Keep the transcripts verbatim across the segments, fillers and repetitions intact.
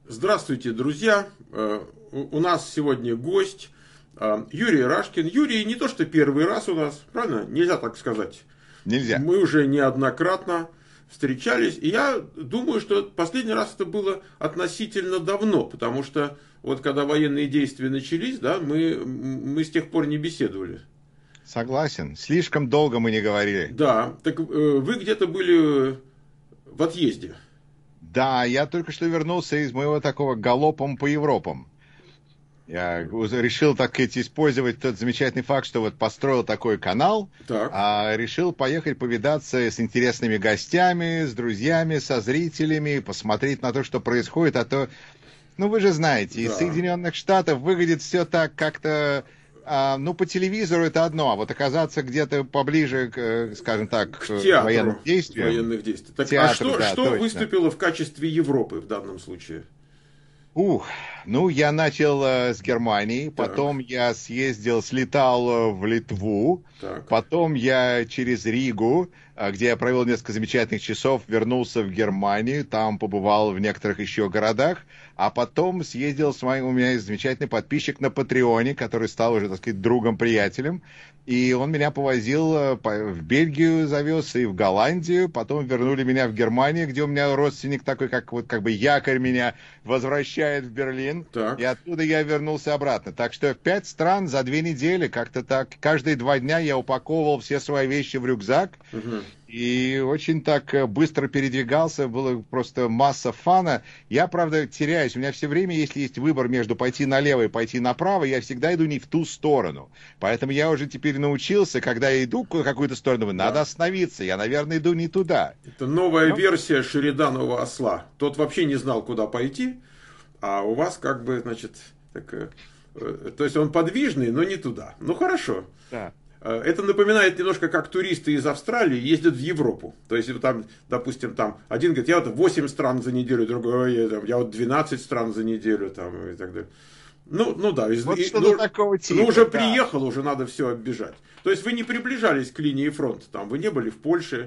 Здравствуйте, друзья. У нас сегодня гость Юрий Рашкин. Юрий не то что первый раз у нас, правильно? Нельзя так сказать. Нельзя. Мы уже неоднократно встречались. И я думаю, что последний раз это было относительно давно, потому что вот когда военные действия начались, да, мы, мы с тех пор не беседовали. Согласен. Слишком долго мы не говорили. Да. Так вы где-то были в отъезде. Да, я только что вернулся из моего такого галопом по Европам. Я решил, так сказать, использовать тот замечательный факт, что вот построил такой канал, так. а решил поехать повидаться с интересными гостями, с друзьями, со зрителями, посмотреть на то, что происходит, а то, ну вы же знаете, из да. Соединенных Штатов выглядит все так как-то... А, ну, по телевизору это одно, а вот оказаться где-то поближе, к, скажем так, к, к театру военным действиям. Военных действий. Так, театру, а что, да, что точно. выступило в качестве Европы в данном случае? Ух, ну, я начал э, с Германии, так. потом я съездил, слетал э, в Литву, так. потом я через Ригу, э, где я провел несколько замечательных часов, вернулся в Германию, там побывал в некоторых еще городах, а потом съездил с моим, у меня есть замечательный подписчик на Патреоне, который стал уже, так сказать, другом-приятелем, и он меня повозил э, по, в Бельгию, завез и в Голландию, потом вернули меня в Германию, где у меня родственник такой, как, вот, как бы якорь меня возвращает в Берлин. Так. И оттуда я вернулся обратно. Так что пять стран за две недели, как-то так. Каждые два дня я упаковывал все свои вещи в рюкзак. Угу. И очень так быстро передвигался. Было просто масса фана. Я, правда, теряюсь. У меня все время, если есть выбор между пойти налево и пойти направо, я всегда иду не в ту сторону. Поэтому я уже теперь научился, когда я иду в какую-то сторону, надо да. остановиться. Я, наверное, иду не туда. Это новая Но... версия Шериданова осла. Тот вообще не знал, куда пойти. А у вас как бы, значит, так, э, то есть он подвижный, но не туда. Ну хорошо. Да. Это напоминает немножко, как туристы из Австралии ездят в Европу. То есть там, допустим, там один говорит, я вот восемь стран за неделю, другой, я, там, я вот двенадцать стран за неделю, там, и так далее. Ну, ну да, вот и, что-то ну, такого типа, ну уже да. приехал, уже надо все оббежать. То есть вы не приближались к линии фронта, там, вы не были в Польше.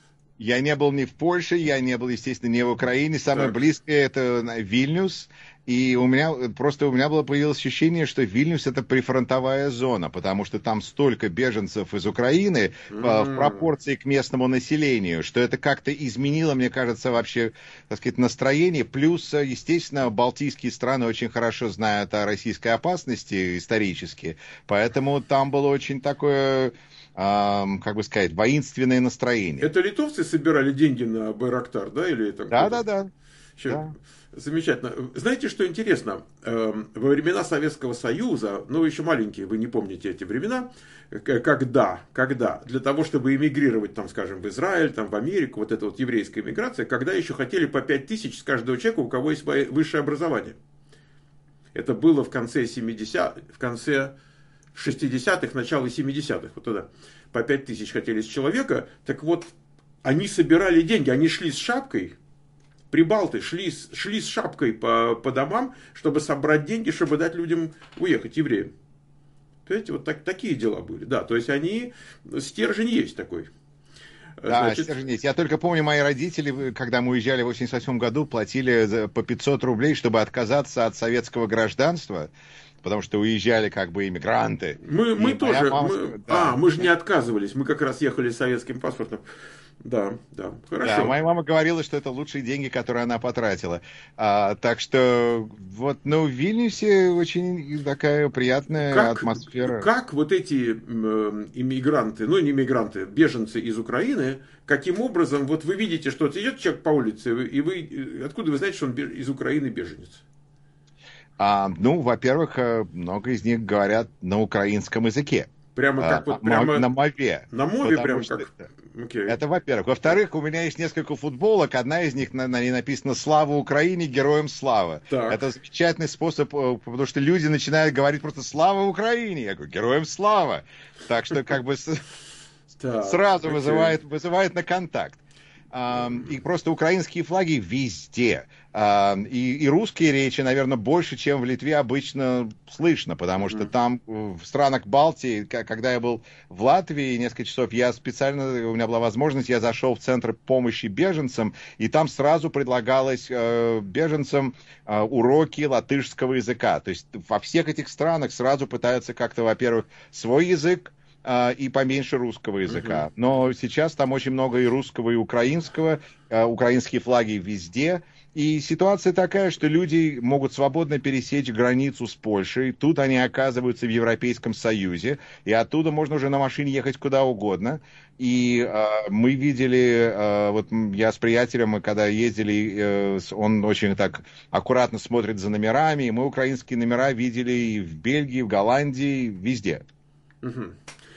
Я не был ни в Польше, я не был, естественно, ни в Украине. Самое так. близкое это Вильнюс. И у меня просто у меня было появилось ощущение, что Вильнюс это прифронтовая зона, потому что там столько беженцев из Украины mm-hmm. в пропорции к местному населению, что это как-то изменило, мне кажется, вообще, так сказать, настроение. Плюс, естественно, балтийские страны очень хорошо знают о российской опасности исторически, поэтому там было очень такое... как бы сказать, воинственное настроение. Это литовцы собирали деньги на Байрактар, да? Или там да, да, да, да. Замечательно. Знаете, что интересно? Во времена Советского Союза, ну, еще маленькие, вы не помните эти времена, когда, когда для того, чтобы эмигрировать, там, скажем, в Израиль, там, в Америку, вот эта вот еврейская эмиграция, когда еще хотели по пять тысяч с каждого человека, у кого есть высшее образование. Это было в конце семидесятых, в конце шестидесятых, начало семидесятых, вот тогда по пять тысяч хотели с человека. Так вот, они собирали деньги, они шли с шапкой, прибалты шли, шли с шапкой по, по домам, чтобы собрать деньги, чтобы дать людям уехать, евреям. Понимаете, вот так, такие дела были. Да, то есть они, стержень есть такой. Да, Значит... стержень есть. Я только помню, мои родители, когда мы уезжали в восемьдесят восьмом году, платили по пятьсот рублей, чтобы отказаться от советского гражданства. Потому что уезжали как бы иммигранты. Мы, мы тоже. Мама... Мы... Да. А, мы же не отказывались. Мы как раз ехали с советским паспортом. Да, да, хорошо. Да, моя мама говорила, что это лучшие деньги, которые она потратила. А, так что, вот, ну, в Вильнюсе очень такая приятная как, атмосфера. Как вот эти э, иммигранты, ну, не иммигранты, беженцы из Украины, каким образом, вот вы видите, что идет человек по улице, и вы, откуда вы знаете, что он из Украины беженец? А, ну, во-первых, много из них говорят на украинском языке. Прямо как а, вот прямо на мове. На мове прямо как. Это, okay. это во-первых. Во-вторых, у меня есть несколько футболок. Одна из них на, на ней написано «Слава Украине! Героям слава!». Так. Это замечательный способ, потому что люди начинают говорить просто «Слава Украине!». Я говорю «Героям слава!». Так что как бы сразу вызывает, вызывает на контакт. И просто украинские флаги везде. И, и русские речи, наверное, больше, чем в Литве обычно слышно, потому что там, в странах Балтии, когда я был в Латвии несколько часов, я специально, у меня была возможность, я зашел в Центр помощи беженцам, и там сразу предлагалось беженцам уроки латышского языка. То есть во всех этих странах сразу пытаются как-то, во-первых, свой язык, и поменьше русского языка. Но сейчас там очень много и русского, и украинского, украинские флаги везде. И ситуация такая, что люди могут свободно пересечь границу с Польшей. Тут они оказываются в Европейском Союзе. И оттуда можно уже на машине ехать куда угодно. И э, мы видели, э, вот я с приятелем, мы когда ездили, э, он очень так аккуратно смотрит за номерами. И мы украинские номера видели и в Бельгии, в Голландии, везде. Угу.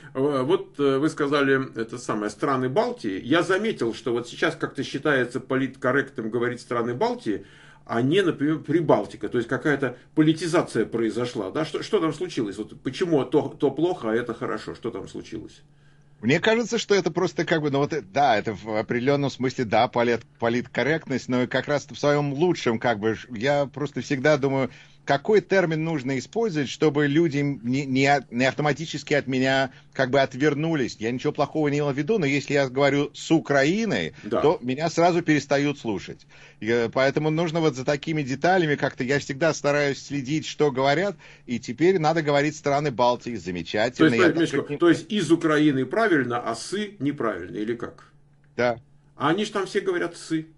Вот вы сказали, это самое, страны Балтии. Я заметил, что вот сейчас как-то считается политкорректным говорить страны Балтии, а не, например, Прибалтика. То есть какая-то политизация произошла. Да? Что, что там случилось? Вот почему то, то плохо, а это хорошо? Что там случилось? Мне кажется, что это просто как бы, ну вот, да, это в определенном смысле, да, полит, политкорректность, но как раз в своем лучшем, как бы, я просто всегда думаю, какой термин нужно использовать, чтобы люди не, не, не автоматически от меня как бы отвернулись. Я ничего плохого не имел в виду, но если я говорю с Украиной, да, то меня сразу перестают слушать. И поэтому нужно вот за такими деталями как-то, я всегда стараюсь следить, что говорят, и теперь надо говорить страны Балтии, замечательно. То есть, я Мишко, так... то есть из Украины правильно, а сы неправильно, или как? Да. А они же там все говорят сы.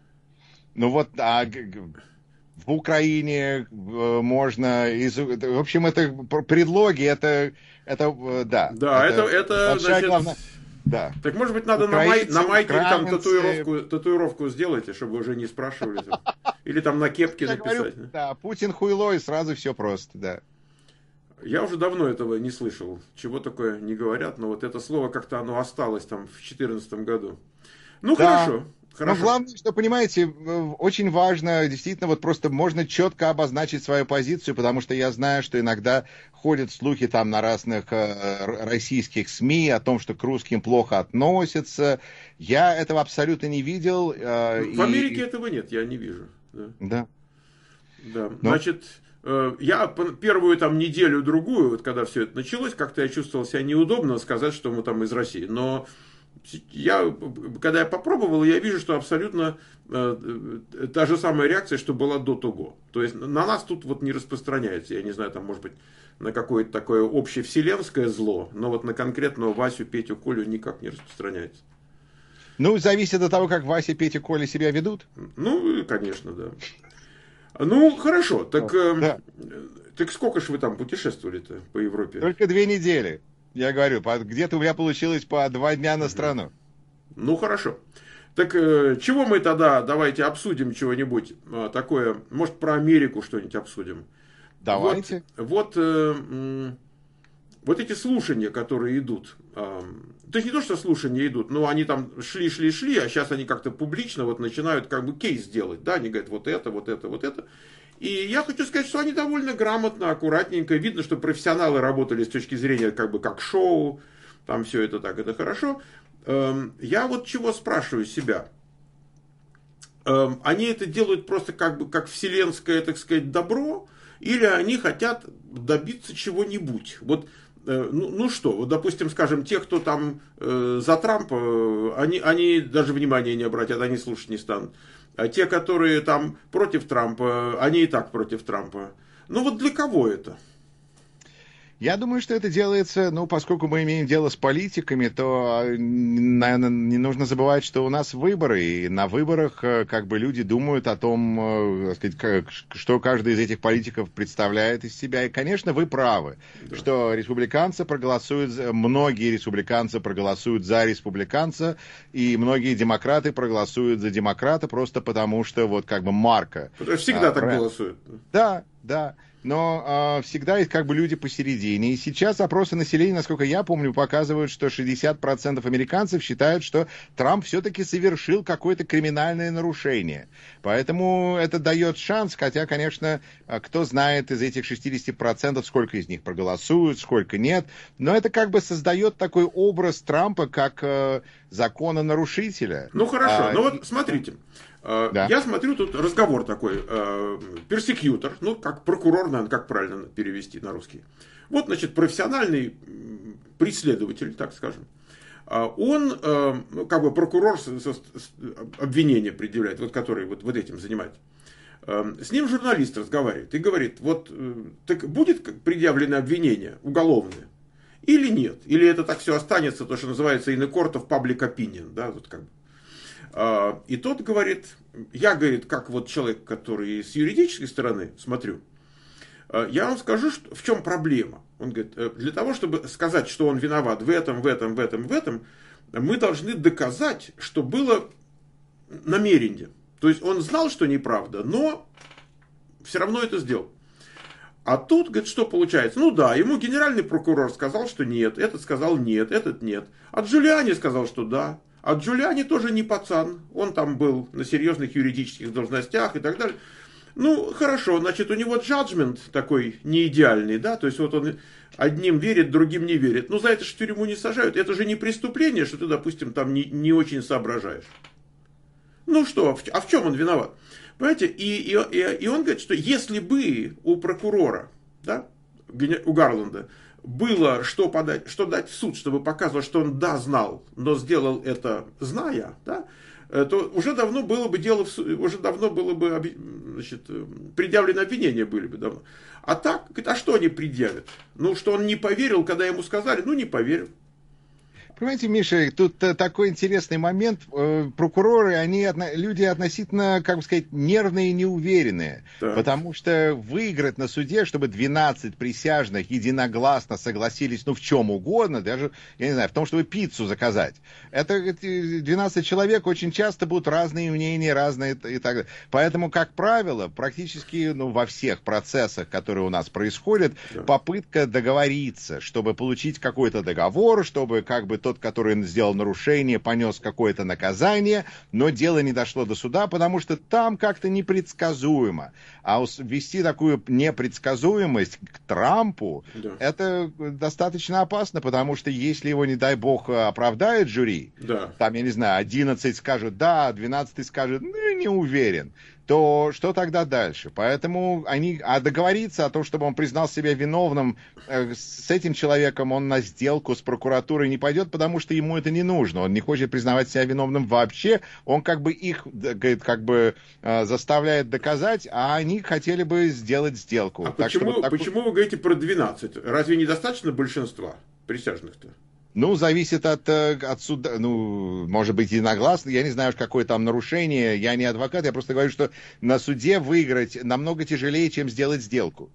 Ну вот, а... В Украине можно, из, в общем, это предлоги, это, это да. Да, это, это, это значит, главная... да. Так может быть надо украинцы, на, май, на майке там татуировку, татуировку сделайте, чтобы уже не спрашивали. Там. Или там на кепке я написать. Говорю, да, Путин хуйло, и сразу все просто, да. Я уже давно этого не слышал, чего такое не говорят, но вот это слово как-то оно осталось там в две тысячи четырнадцатом году. Ну да. хорошо. Хорошо. Но главное, что, понимаете, очень важно, действительно, вот просто можно четко обозначить свою позицию, потому что я знаю, что иногда ходят слухи там на разных э, российских СМИ о том, что к русским плохо относятся. Я этого абсолютно не видел. Э, в и... Америке этого нет, я не вижу. Да. Да. Да. Но... Значит, э, я первую там неделю-другую, вот когда все это началось, как-то я чувствовал себя неудобно сказать, что мы там из России. Но я, когда я попробовал, я вижу, что абсолютно э, та же самая реакция, что была до того. То есть на нас тут вот не распространяется. Я не знаю, там может быть на какое-то такое общевселенское зло, но вот на конкретного Васю, Петю, Колю никак не распространяется. Ну, зависит от того, как Вася, Петя, Коля себя ведут. Ну, конечно, да. Ну, хорошо. Так, э, да. Так сколько же вы там путешествовали-то по Европе? Только две недели. Я говорю, где-то у меня получилось по два дня на страну. Ну, хорошо. Так чего мы тогда, давайте обсудим чего-нибудь такое, может, про Америку что-нибудь обсудим. Давайте. Вот, вот, вот эти слушания, которые идут. То есть не то, что слушания идут, но они там шли, шли, шли, а сейчас они как-то публично вот начинают как бы кейс делать. Да, они говорят, вот это, вот это, вот это. И я хочу сказать, что они довольно грамотно, аккуратненько. Видно, что профессионалы работали с точки зрения как бы как шоу. Там все это так, это хорошо. Я вот чего спрашиваю себя. Они это делают просто как бы как вселенское, так сказать, добро? Или они хотят добиться чего-нибудь? Вот, ну, ну что, вот, допустим, скажем, те, кто там э, за Трампа, они, они даже внимания не обратят, они слушать не станут. А те, которые там против Трампа, они и так против Трампа. Ну вот для кого это? Я думаю, что это делается, ну, поскольку мы имеем дело с политиками, то, наверное, не нужно забывать, что у нас выборы, и на выборах как бы люди думают о том, так сказать, что каждый из этих политиков представляет из себя. И, конечно, вы правы, да, что республиканцы проголосуют, многие республиканцы проголосуют за республиканца, и многие демократы проголосуют за демократа просто потому, что вот как бы марка. Потому что всегда а, так правильно. голосуют. Да. да. Но э, всегда есть как бы люди посередине. И сейчас опросы населения, насколько я помню, показывают, что шестьдесят процентов американцев считают, что Трамп все-таки совершил какое-то криминальное нарушение. Поэтому это дает шанс, хотя, конечно, кто знает из этих шестидесяти процентов, сколько из них проголосуют, сколько нет. Но это как бы создает такой образ Трампа как э, закононарушителя. Ну хорошо, а, ну вот смотрите. Да. Я смотрю, тут разговор такой, персекьютор, ну, как прокурор, наверное, как правильно перевести на русский. Вот, значит, профессиональный преследователь, так скажем. Он, как бы прокурор обвинения предъявляет, вот который вот, вот этим занимается. С ним журналист разговаривает и говорит, вот, так будет предъявлено обвинение уголовное или нет? Или это так все останется, то, что называется in the court of public opinion, да, вот как бы. И тот говорит, я, говорит, как вот человек, который с юридической стороны смотрю, я вам скажу, что, в чем проблема. Он говорит, для того, чтобы сказать, что он виноват в этом, в этом, в этом, в этом, мы должны доказать, что было намерение. То есть он знал, что неправда, но все равно это сделал. А тут, говорит, что получается? Ну да, ему генеральный прокурор сказал, что нет, этот сказал нет, этот нет. А Джулиани сказал, что да. А Джулиани тоже не пацан, он там был на серьезных юридических должностях и так далее. Ну, хорошо, значит, у него джаджмент такой не идеальный, да, то есть вот он одним верит, другим не верит. Ну, за это же в тюрьму не сажают, это же не преступление, что ты, допустим, там не, не очень соображаешь. Ну что, а в чем он виноват? Понимаете, и, и, и он говорит, что если бы у прокурора, да, у Гарланда, было что подать, что дать в суд, чтобы показывать, что он да знал, но сделал это зная, да, то уже давно было бы дело, в суд, уже давно было бы, значит, предъявлено обвинение были бы давно. А так, а что они предъявят? Ну, что он не поверил, когда ему сказали, ну, не поверил. Понимаете, Миша, тут такой интересный момент. Прокуроры, они люди относительно, как бы сказать, нервные и неуверенные. Так. Потому что выиграть на суде, чтобы двенадцать присяжных единогласно согласились, ну, в чем угодно, даже, я не знаю, в том, чтобы пиццу заказать. Это двенадцать человек, очень часто будут разные мнения, разные и так далее. Поэтому, как правило, практически, ну, во всех процессах, которые у нас происходят, так. попытка договориться, чтобы получить какой-то договор, чтобы как бы тот, который сделал нарушение, понес какое-то наказание, но дело не дошло до суда, потому что там как-то непредсказуемо. А ввести такую непредсказуемость к Трампу, да. это достаточно опасно, потому что если его, не дай бог, оправдает жюри, да. там, я не знаю, одиннадцать скажут да, двенадцать скажут, ну, не уверен, то что тогда дальше? Поэтому они, а договориться о том, чтобы он признал себя виновным, э, с этим человеком он на сделку с прокуратурой не пойдет, потому что ему это не нужно. Он не хочет признавать себя виновным вообще. Он как бы их, говорит, как бы э, заставляет доказать, а они хотели бы сделать сделку. А так почему, вот так... почему вы говорите про двенадцать? Разве недостаточно большинства присяжных-то? Ну, зависит от, от суда, ну, может быть, единогласно, я не знаю, какое там нарушение, я не адвокат, я просто говорю, что на суде выиграть намного тяжелее, чем сделать сделку.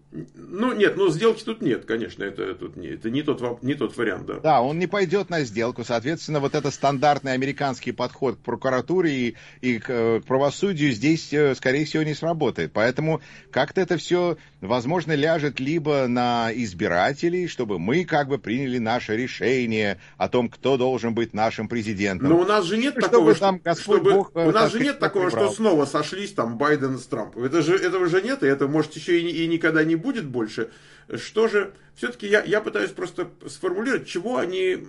Ну, нет, ну, сделки тут нет, конечно, это, тут не, это не, тот, не тот вариант, да. Да, он не пойдет на сделку, соответственно, вот это стандартный американский подход к прокуратуре и, и к, к правосудию здесь, скорее всего, не сработает. Поэтому как-то это все, возможно, ляжет либо на избирателей, чтобы мы как бы приняли наше решение о том, кто должен быть нашим президентом. Но у нас же нет чтобы такого, там, чтобы, Бог, у нас же нет такого, прибрал. что снова сошлись там Байден с Трампом. Это же, этого же нет, и это, может, еще и, и никогда не будет больше. Что же, все-таки я, я пытаюсь просто сформулировать, чего они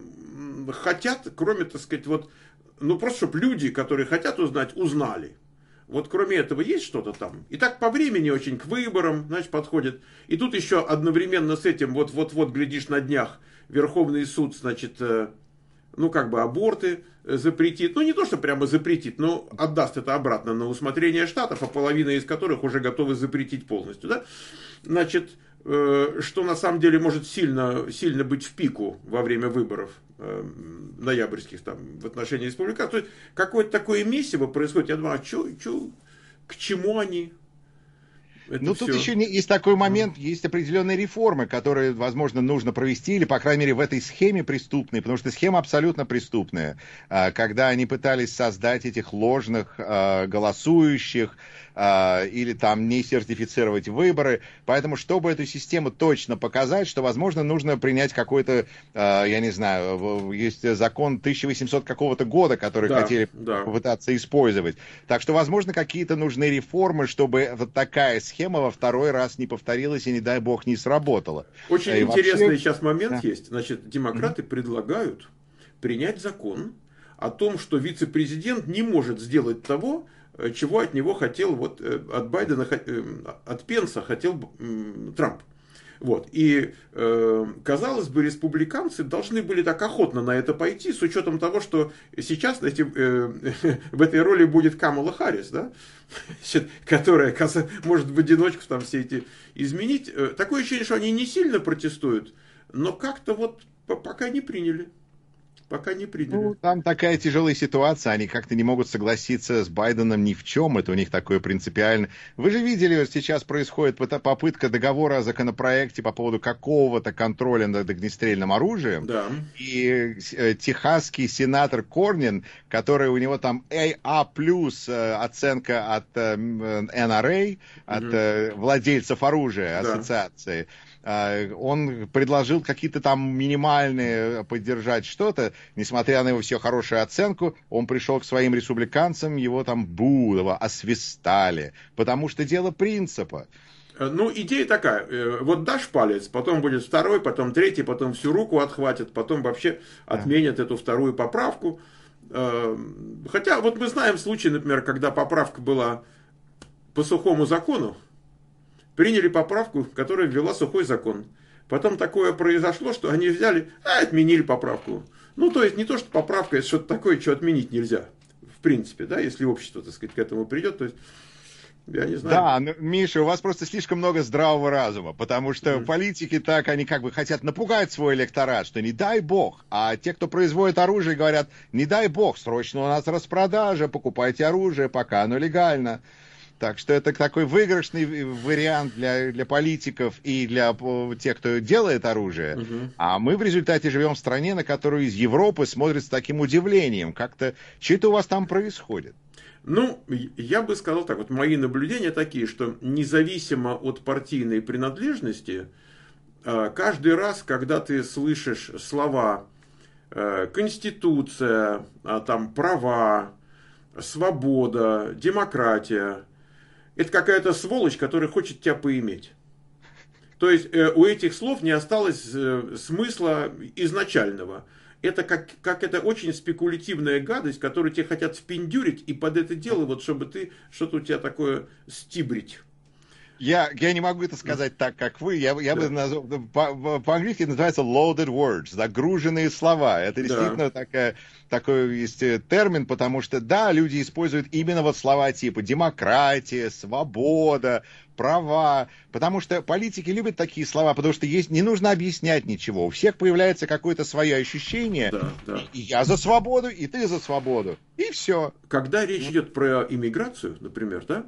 хотят, кроме, так сказать, вот, ну просто, чтобы люди, которые хотят узнать, узнали. Вот кроме этого есть что-то там. И так по времени очень к выборам, значит, подходит. И тут еще одновременно с этим, вот-вот-вот, глядишь, на днях Верховный суд, значит, ну как бы аборты запретит. Ну не то, что прямо запретит, но отдаст это обратно на усмотрение штатов, а половина из которых уже готовы запретить полностью, да. Значит, что на самом деле может сильно, сильно быть в пику во время выборов э, ноябрьских там, в отношении республиканцев. То есть какое-то такое месиво происходит. Я думаю, а чё, чё, к чему они? Это Ну, все... тут еще не, есть такой момент, есть определенные реформы, которые, возможно, нужно провести, или, по крайней мере, в этой схеме преступной, потому что схема абсолютно преступная, когда они пытались создать этих ложных голосующих, или там не сертифицировать выборы. Поэтому, чтобы эту систему точно показать, что, возможно, нужно принять какой-то, я не знаю, есть закон тысяча восемьсот какого-то года, который да, хотели да. попытаться использовать. Так что, возможно, какие-то нужны реформы, чтобы вот такая схема во второй раз не повторилась и, не дай бог, не сработала. Очень и интересный вообще... сейчас момент да. есть. Значит, демократы mm-hmm. предлагают принять закон о том, что вице-президент не может сделать того, чего от него хотел, вот от Байдена, от Пенса хотел Трамп. Вот. И, казалось бы, республиканцы должны были так охотно на это пойти, с учетом того, что сейчас эти, в этой роли будет Камала Харрис, да? Которая может в одиночку там все эти изменить. Такое ощущение, что они не сильно протестуют, но как-то вот пока не приняли. Пока не приняли. Ну, там такая тяжелая ситуация, они как-то не могут согласиться с Байденом ни в чем, это у них такое принципиально. Вы же видели, вот сейчас происходит попытка договора о законопроекте по поводу какого-то контроля над огнестрельным оружием. Да. И э, техасский сенатор Корнин, который у него там А плюс э, оценка от э, эн ар эй, от э, владельцев оружия, да. ассоциации, он предложил какие-то там минимальные поддержать что-то, несмотря на его все хорошую оценку, он пришел к своим республиканцам, его там булово освистали, потому что дело принципа. Ну, идея такая, вот дашь палец, потом будет второй, потом третий, потом всю руку отхватят, потом вообще отменят эту вторую поправку. Хотя вот мы знаем случай, например, когда поправка была по сухому закону, приняли поправку, которая ввела сухой закон. Потом такое произошло, что они взяли, а отменили поправку. Ну, то есть не то, что поправка, это что-то такое, что отменить нельзя. В принципе, да, если общество, так сказать, к этому придет, то есть, я не знаю. Да, ну, Миша, у вас просто слишком много здравого разума, потому что mm-hmm. политики так, они как бы хотят напугать свой электорат, что не дай бог, а те, кто производит оружие, говорят, не дай бог, срочно у нас распродажа, покупайте оружие, пока оно легально. Так что это такой выигрышный вариант для, для политиков и для тех, кто делает оружие. Uh-huh. А мы в результате живем в стране, на которую из Европы смотрят с таким удивлением. Как-то, что это у вас там происходит? Ну, я бы сказал так, вот мои наблюдения такие, что независимо от партийной принадлежности, каждый раз, когда ты слышишь слова «конституция», там, «права», «свобода», «демократия», это какая-то сволочь, которая хочет тебя поиметь. То есть э, у этих слов не осталось э, смысла изначального. Это как, как это очень спекулятивная гадость, которую тебе хотят впендюрить, и под это дело, вот, чтобы ты что-то у тебя такое стибрить. Я, я не могу это сказать так, как вы. Я, я да. бы назвал, по, по-английски это называется loaded words, загруженные слова. Это действительно да. такая, такой есть термин, потому что, да, люди используют именно вот слова типа демократия, свобода, права, потому что политики любят такие слова, потому что есть, не нужно объяснять ничего. У всех появляется какое-то свое ощущение. Да, да. И я за свободу, и ты за свободу. И все. Когда речь идет про иммиграцию, например, да,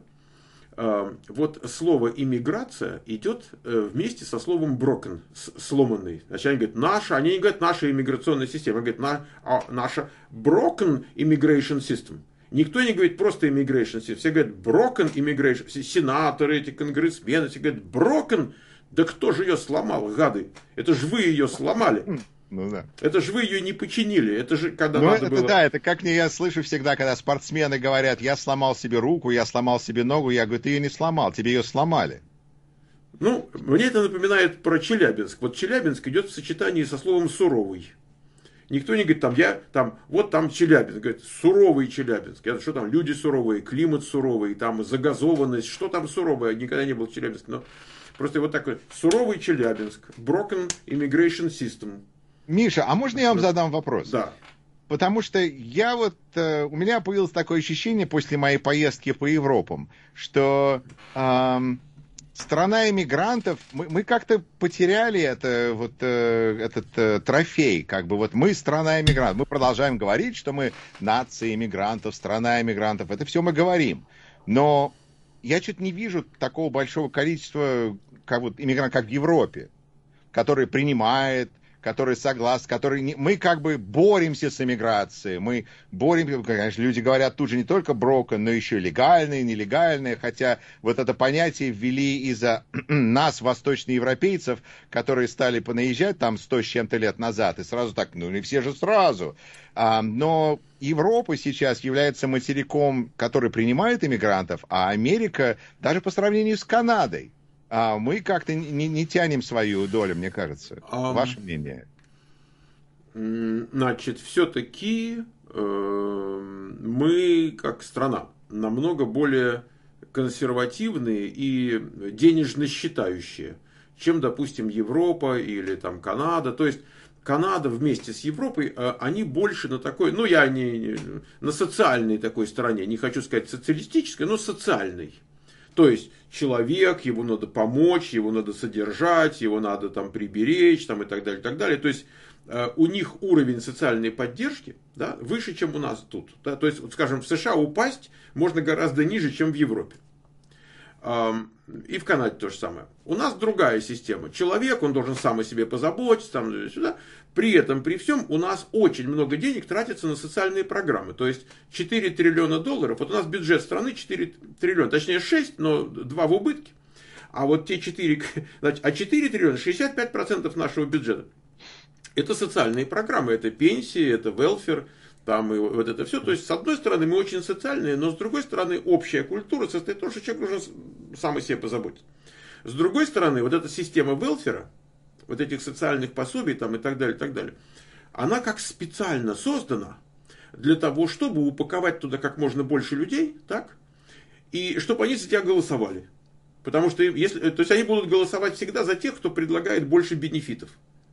вот слово иммиграция идет вместе со словом broken, сломанный. Значит, они говорят, наша, они не говорят наша иммиграционная система, они говорят на, наша broken immigration system. Никто не говорит просто immigration system, все говорят broken immigration, сенаторы, эти конгрессмены, все говорят broken, да кто же ее сломал, гады? Это же вы ее сломали. Ну, да. Это же вы ее не починили. Это же когда ну, надо это, было... Да, это как не я слышу всегда, когда спортсмены говорят, я сломал себе руку, я сломал себе ногу. Я говорю, ты ее не сломал, тебе ее сломали. Ну, мне это напоминает про Челябинск. Вот Челябинск идет в сочетании со словом суровый. Никто не говорит, там, я, там, вот там Челябинск. Говорит, суровый Челябинск. Я, что там, люди суровые, климат суровый, там загазованность. Что там суровое? Никогда не был в Челябинске. Но просто вот такой суровый Челябинск. Broken immigration system. Миша, а можно я вам задам вопрос? Да. Потому что я вот, э, у меня появилось такое ощущение после моей поездки по Европам, что э, страна иммигрантов, мы, мы как-то потеряли это, вот, э, этот э, трофей, как бы вот мы страна иммигрантов, мы продолжаем говорить, что мы нация иммигрантов, страна иммигрантов, это все мы говорим, но я что-то не вижу такого большого количества как вот, иммигрантов, как в Европе, который принимает, который согласен, который не... мы как бы боремся с иммиграцией, мы боремся, конечно, люди говорят тут же не только broken, но еще и легальные, нелегальные, хотя вот это понятие ввели из-за нас, восточноевропейцев, которые стали понаезжать там сто с чем-то лет назад, и сразу так, ну не все же сразу. А, но Европа сейчас является материком, который принимает иммигрантов, а Америка, даже по сравнению с Канадой, а мы как-то не, не тянем свою долю, мне кажется. Um, Ваше мнение? Значит, все-таки э, мы, как страна, намного более консервативные и денежно считающие, чем, допустим, Европа или там Канада. То есть Канада вместе с Европой, они больше на такой, ну я не на социальной такой стороне, не хочу сказать социалистической, но социальной. То есть человек, его надо помочь, его надо содержать, его надо там приберечь там, и так далее, и так далее. То есть э, у них уровень социальной поддержки, да, выше, чем у нас тут. Да? То есть, вот, скажем, в США упасть можно гораздо ниже, чем в Европе. Эм, и в Канаде то же самое. У нас другая система. Человек, он должен сам о себе позаботиться, там, сюда. При этом, при всем, у нас очень много денег тратится на социальные программы. То есть четыре триллиона долларов. Вот у нас бюджет страны четыре триллиона, точнее шесть, но два в убытке. А вот те четыре, значит, а четыре триллиона, шестьдесят пять процентов нашего бюджета. Это социальные программы, это пенсии, это welfare, там и вот это все. То есть, с одной стороны, мы очень социальные, но с другой стороны, общая культура состоит в том, что человек должен сам о себе позаботиться. С другой стороны, вот эта система welfare, вот этих социальных пособий там, и так далее, и так далее, она как специально создана для того, чтобы упаковать туда как можно больше людей, так, и чтобы они за тебя голосовали. Потому что если, то есть они будут голосовать всегда за тех, кто предлагает больше бенефитов.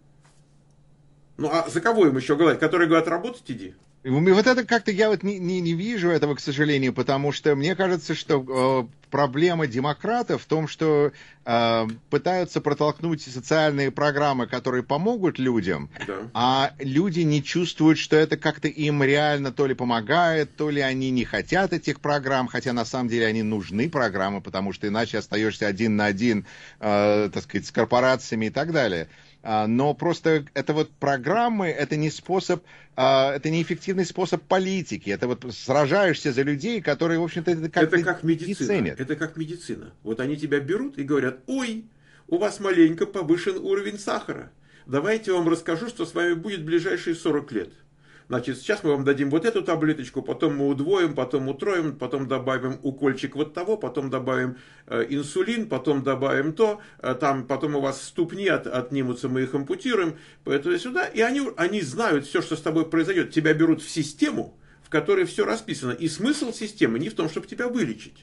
Ну а за кого им еще говорить? Которые говорят, работать иди. Вот это как-то я вот не, не, не вижу этого, к сожалению, потому что мне кажется, что э, проблема демократов в том, что э, пытаются протолкнуть социальные программы, которые помогут людям, да. А люди не чувствуют, что это как-то им реально то ли помогает, то ли они не хотят этих программ, хотя на самом деле они нужны программы, потому что иначе остаешься один на один, э, так сказать, с корпорациями и так далее. Но просто это вот программы, это не способ, это не эффективный способ политики. Это вот сражаешься за людей, которые, в общем-то, это как-то это как медицина. Не ценят. Это как медицина. Вот они тебя берут и говорят, ой, у вас маленько повышен уровень сахара. Давайте я вам расскажу, что с вами будет в ближайшие сорок лет. Значит, сейчас мы вам дадим вот эту таблеточку, потом мы удвоим, потом утроим, потом добавим укольчик вот того, потом добавим э, инсулин, потом добавим то, э, там, потом у вас ступни от, отнимутся, мы их ампутируем, поэтому сюда. И они, они знают все, что с тобой произойдет. Тебя берут в систему, в которой все расписано. И смысл системы не в том, чтобы тебя вылечить.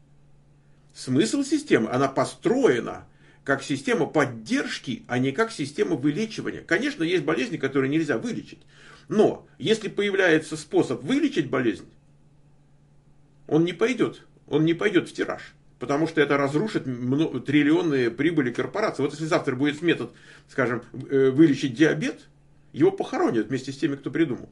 Смысл системы, она построена как система поддержки, а не как система вылечивания. Конечно, есть болезни, которые нельзя вылечить. Но если появляется способ вылечить болезнь, он не пойдет. Он не пойдет в тираж. Потому что это разрушит триллионные прибыли корпораций. Вот если завтра будет метод, скажем, вылечить диабет, его похоронят вместе с теми, кто придумал.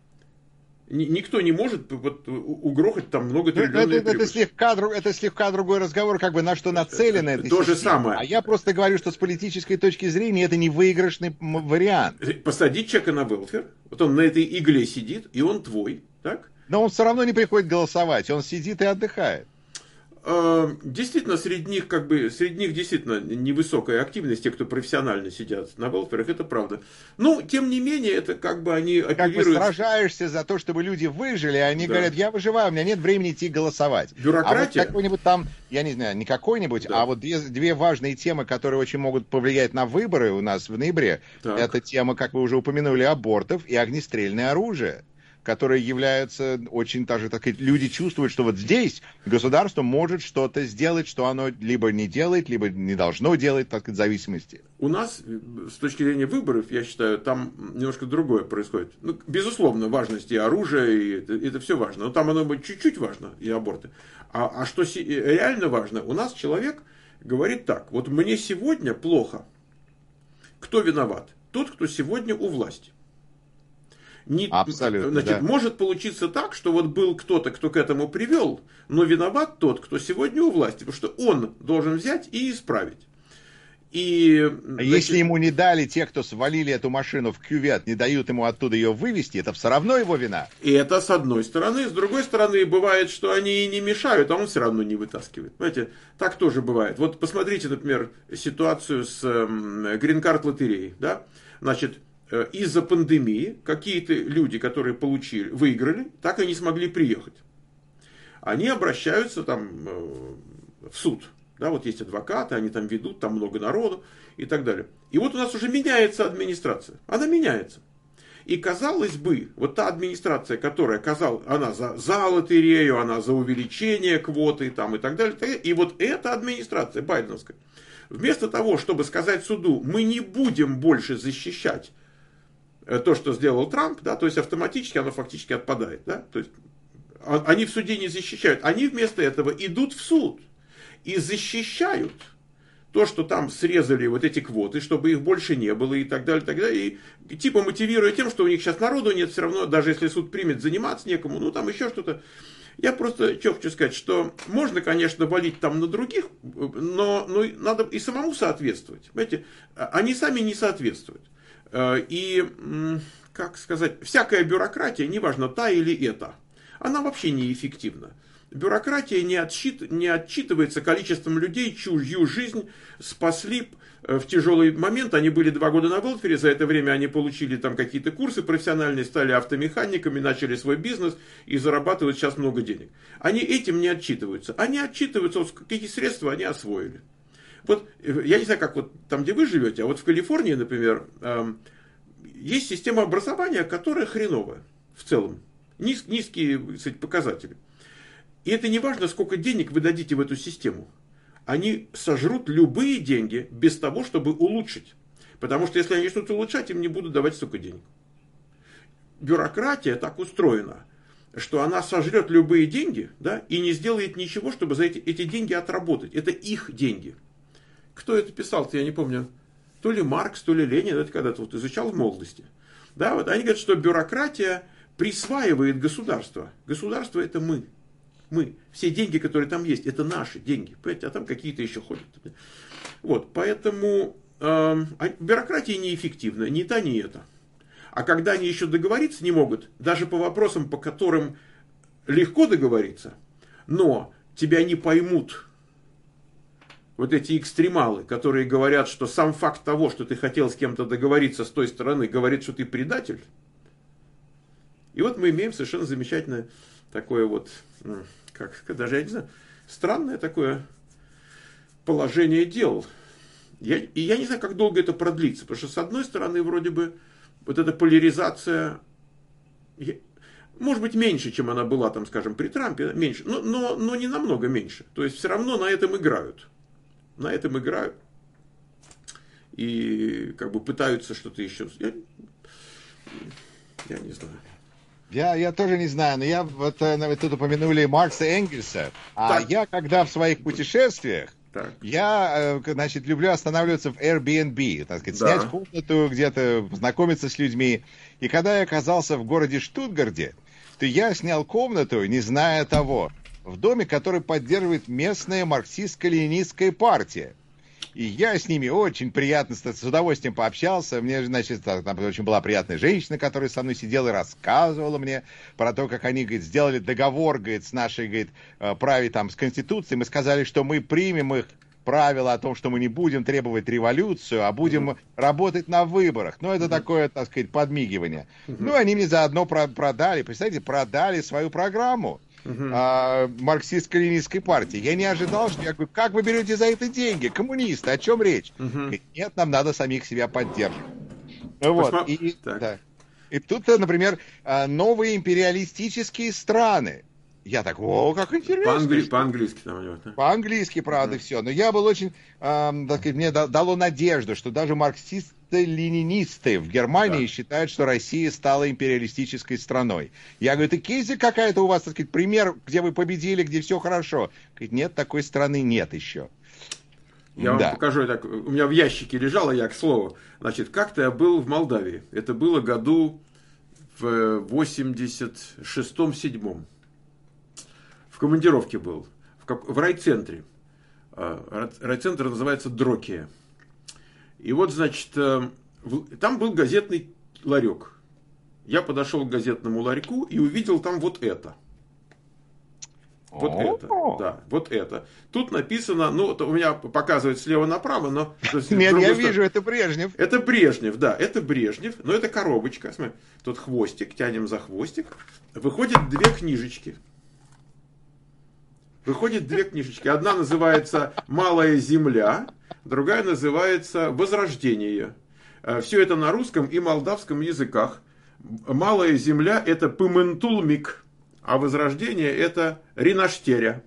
Никто не может вот, угрохать там много триллионов. Это, это, слегка, это слегка другой разговор, как бы на что нацелено это. То же самое. А я просто говорю, что с политической точки зрения это не выигрышный вариант. Посадить человека на велфер, вот он на этой игле сидит, и он твой, так? Но он все равно не приходит голосовать, он сидит и отдыхает. Действительно, среди них, как бы, среди них действительно невысокая активность, те, кто профессионально сидят на велферах, это правда. Но, тем не менее, это как бы они апеллируют... Как бы сражаешься за то, чтобы люди выжили, а они да. говорят, я выживаю, у меня нет времени идти голосовать. Бюрократия. А вот какой-нибудь там, я не знаю, не какой-нибудь, да. а вот две, две важные темы, которые очень могут повлиять на выборы у нас в ноябре, так. это тема, как вы уже упомянули, абортов и огнестрельное оружие, которые являются очень, даже, так сказать, люди чувствуют, что вот здесь государство может что-то сделать, что оно либо не делает, либо не должно делать, так сказать, в зависимости. У нас, с точки зрения выборов, я считаю, там немножко другое происходит. Ну, безусловно, важность и оружия, и это, это все важно. Но там оно будет чуть-чуть важно, и аборты. А, а что реально важно, у нас человек говорит так, вот мне сегодня плохо. Кто виноват? Тот, кто сегодня у власти. Не, Абсолютно, значит, да. может получиться так, что вот был кто-то, кто к этому привел, но виноват тот, кто сегодня у власти, потому что он должен взять и исправить. И, А значит, если ему не дали те, кто свалили эту машину в кювет, не дают ему оттуда ее вывести, это все равно его вина? И это с одной стороны. С другой стороны, бывает, что они и не мешают, а он все равно не вытаскивает. Понимаете, так тоже бывает. Вот посмотрите, например, ситуацию с э, грин-карт лотереей. Да? Значит, э, из-за пандемии какие-то люди, которые получили, выиграли, так и не смогли приехать. Они обращаются там э, в суд. Да, вот есть адвокаты, они там ведут, там много народу и так далее. И вот у нас уже меняется администрация. Она меняется. И казалось бы, вот та администрация, которая казалась, она за, за лотерею, она за увеличение квоты там, и так далее. И вот эта администрация байденовская, вместо того, чтобы сказать суду, мы не будем больше защищать то, что сделал Трамп, да, то есть автоматически оно фактически отпадает. Да, то есть они в суде не защищают. Они вместо этого идут в суд. И защищают то, что там срезали вот эти квоты, чтобы их больше не было и так далее, и так далее. И типа мотивируя тем, что у них сейчас народу нет, все равно, даже если суд примет, заниматься некому, ну там еще что-то. Я просто что хочу сказать, что можно, конечно, валить там на других, но, но надо и самому соответствовать. Понимаете, они сами не соответствуют. И, как сказать, всякая бюрократия, неважно та или эта, она вообще неэффективна. Бюрократия не, отсчит, не отчитывается количеством людей, чью жизнь спасли в тяжелый момент. Они были два года на велфере, за это время они получили там какие-то курсы профессиональные, стали автомеханиками, начали свой бизнес и зарабатывают сейчас много денег. Они этим не отчитываются. Они отчитываются, вот какие средства они освоили. Вот я не знаю, как вот там, где вы живете, а вот в Калифорнии, например, есть система образования, которая хреновая в целом. Низ, низкие, кстати, показатели. И это не важно, сколько денег вы дадите в эту систему. Они сожрут любые деньги без того, чтобы улучшить. Потому что если они что-то улучшать, им не будут давать столько денег. Бюрократия так устроена, что она сожрет любые деньги, да, и не сделает ничего, чтобы за эти, эти деньги отработать. Это их деньги. Кто это писал-то, я не помню. То ли Маркс, то ли Ленин, это когда-то вот изучал в молодости. Да, вот они говорят, что бюрократия присваивает государство. Государство это мы. Мы. Все деньги, которые там есть, это наши деньги. Понимаете? А там какие-то еще ходят. Вот. Поэтому э, бюрократия неэффективна. Ни та, ни эта. А когда они еще договориться не могут, даже по вопросам, по которым легко договориться, но тебя не поймут вот эти экстремалы, которые говорят, что сам факт того, что ты хотел с кем-то договориться с той стороны, говорит, что ты предатель. И вот мы имеем совершенно замечательное такое вот, как сказать, даже я не знаю, странное такое положение дел. Я, и я не знаю, как долго это продлится, потому что с одной стороны вроде бы вот эта поляризация, может быть, меньше, чем она была, там, скажем, при Трампе, меньше, но, но, но не намного меньше. То есть все равно на этом играют. На этом играют. И как бы пытаются что-то еще. Я, я не знаю. Я, я тоже не знаю, но я вот вы тут упомянули Маркса и Энгельса, а Так. я когда в своих путешествиях, Так. я, значит, люблю останавливаться в Airbnb, так сказать, Да. снять комнату где-то, познакомиться с людьми. И когда я оказался в городе Штутгарте, то я снял комнату, не зная того, в доме, который поддерживает местная марксистско-ленинистская партия. И я с ними очень приятно, с удовольствием пообщался. Мне, значит, там очень была приятная женщина, которая со мной сидела и рассказывала мне про то, как они, говорит, сделали договор, говорит, с нашей, говорит, праве, там, с Конституцией. Мы сказали, что мы примем их правила о том, что мы не будем требовать революцию, а будем mm-hmm. работать на выборах. Ну, это mm-hmm. такое, так сказать, подмигивание. Mm-hmm. Ну, они мне заодно продали, представляете, продали свою программу. Uh-huh. а, марксистско-ленинистской партии. Я не ожидал, что я говорю, как вы берете за это деньги? Коммунисты, о чем речь? Uh-huh. Нет, нам надо самих себя поддерживать. Вот. Посма... И, да. И тут, например, новые империалистические страны. Я так, о, как интересно. По-англи... По-английски там идет. Да? По-английски, правда, uh-huh. все. Но я был очень, э, так сказать, мне дало надежду, что даже марксисты-ленинисты в Германии да. считают, что Россия стала империалистической страной. Я говорю, это кейсы какая-то у вас, так сказать, пример, где вы победили, где все хорошо. Говорит, нет, такой страны нет еще. Я да. вам покажу, так, у меня в ящике лежало, я к слову, значит, как-то я был в Молдавии. Это было году в восемьдесят шестом седьмом. В командировке был. В, как, в райцентре. Райцентр называется Дрокия. И вот, значит, там был газетный ларек. Я подошел к газетному ларьку и увидел там вот это. Вот О-о-о. это, да, вот это. Тут написано, ну, у меня показывает слева направо, но... Нет, я вижу, это Брежнев. Это Брежнев, да, это Брежнев, но это коробочка. Смотри, тут хвостик, тянем за хвостик. Выходят две книжечки. Выходят две книжечки. Одна называется «Малая земля», другая называется «Возрождение». Все это на русском и молдавском языках. «Малая земля» — это «Пыментулмик», а «Возрождение» — это «Ринаштеря».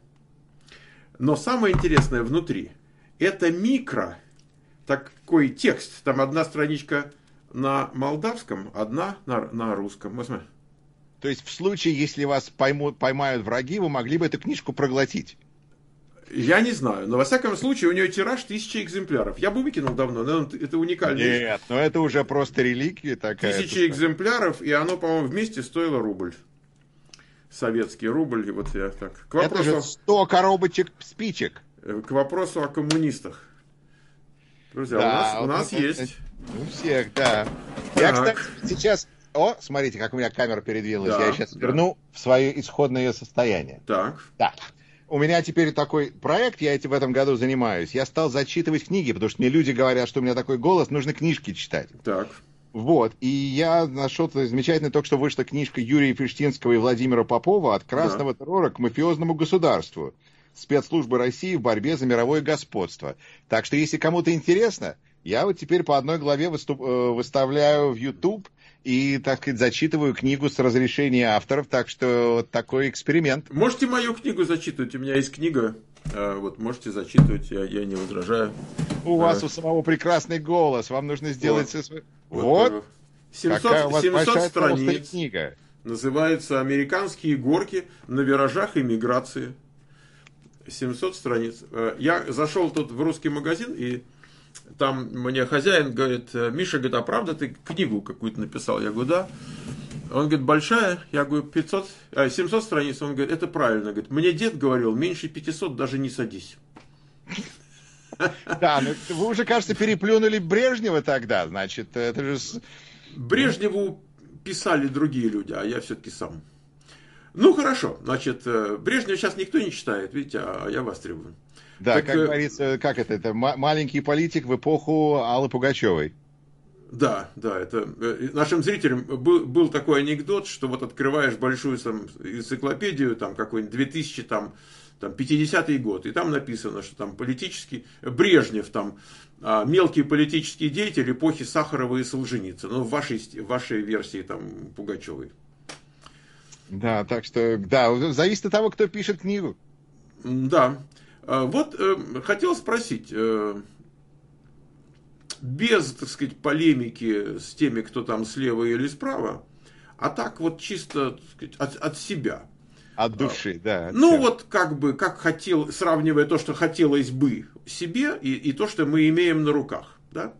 Но самое интересное внутри — это микро, такой текст. Там одна страничка на молдавском, одна на, на русском. Вот смотри. То есть в случае, если вас поймут, поймают враги, вы могли бы эту книжку проглотить? Я не знаю, но во всяком случае у нее тираж тысячи экземпляров. Я бы выкинул давно, но это уникальный. Нет, но это уже просто реликвия такая. Тысячи экземпляров, и оно, по-моему, вместе стоило рубль. Советский рубль, и вот я так. К вопросу, это же сто коробочек спичек. К вопросу о коммунистах. Друзья, да, у нас, вот у нас это, есть. У всех, да. Так. Я, кстати, сейчас... О, смотрите, как у меня камера передвинулась. Да, я сейчас да. верну в свое исходное состояние. Так. Так. У меня теперь такой проект, я этим в этом году занимаюсь. Я стал зачитывать книги, потому что мне люди говорят, что у меня такой голос, нужно книжки читать. Так. Вот, и я нашел замечательно, только что вышла книжка Юрия Фиштинского и Владимира Попова «От красного да. террора к мафиозному государству. Спецслужбы России в борьбе за мировое господство». Так что, если кому-то интересно, я вот теперь по одной главе выступ, выставляю в YouTube и, так сказать, зачитываю книгу с разрешения авторов, так что вот такой эксперимент. Можете мою книгу зачитывать, у меня есть книга. Вот, можете зачитывать, я, я не возражаю. У а... вас у самого прекрасный голос, вам нужно сделать... Вот, вот. вот. семьсот, семьсот страниц. Книга. Называется «Американские горки на виражах иммиграции». семьсот страниц. Я зашел тут в русский магазин, и там мне хозяин говорит: Миша, говорит, а правда ты книгу какую-то написал? Я говорю, да. Он говорит, большая? Я говорю, пятьсот, а, семьсот страниц. Он говорит, это правильно. Говорит, мне дед говорил, меньше пятисот даже не садись. Да, ну вы уже, кажется, переплюнули Брежнева тогда, значит, это же... Брежневу писали другие люди, а я все-таки сам. Ну, хорошо, значит, Брежнева сейчас никто не читает, видите, а я востребован. Да, так, как говорится, как это, это маленький политик в эпоху Аллы Пугачевой. Да, да, это нашим зрителям был, был такой анекдот, что вот открываешь большую там, энциклопедию, там какой-нибудь две тысячи, там, там пятидесятый год, и там написано, что там политический, Брежнев, там, мелкие политические деятели эпохи Сахарова и Солженицына, ну, в вашей, в вашей версии, там, Пугачевой. Да, так что, да, зависит от того, кто пишет книгу. Да, вот хотел спросить... без, так сказать, полемики с теми, кто там слева или справа, а так вот чисто, так сказать, от, от себя. От души, да. От ну себя. Вот как бы, как хотел, сравнивая то, что хотелось бы себе, и, и то, что мы имеем на руках. Да?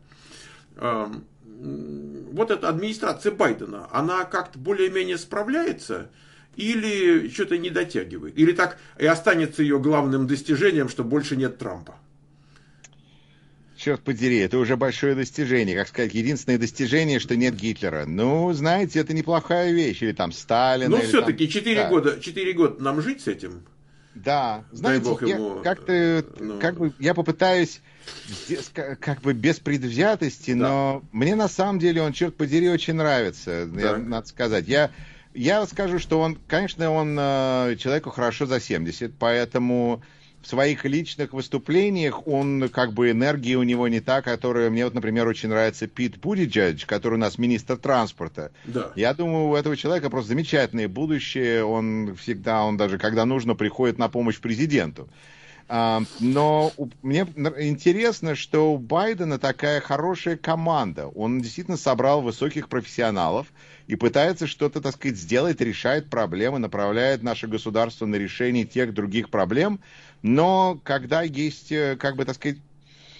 Вот эта администрация Байдена, она как-то более-менее справляется или что-то не дотягивает? Или так и останется ее главным достижением, что больше нет Трампа? Черт подери, это уже большое достижение. Как сказать, единственное достижение, что нет Гитлера. Ну, знаете, это неплохая вещь. Или там Сталин. Ну, все-таки четыре года, четыре года нам жить с этим. Да, знаете, я ему... как-то, ну... как бы, я попытаюсь, как бы без предвзятости, да. но мне на самом деле он, черт подери, очень нравится, я, надо сказать. Я, я скажу, что он, конечно, он человеку хорошо за семьдесят, поэтому... В своих личных выступлениях он, как бы, энергия у него не та, которая... Мне вот, например, очень нравится Пит Бутиджедж, который у нас министр транспорта. Да. Я думаю, у этого человека просто замечательное будущее. Он всегда, он даже, когда нужно, приходит на помощь президенту. Но мне интересно, что у Байдена такая хорошая команда. Он действительно собрал высоких профессионалов и пытается что-то, так сказать, сделать, решает проблемы, направляет наше государство на решение тех других проблем. Но когда есть, как бы, так сказать,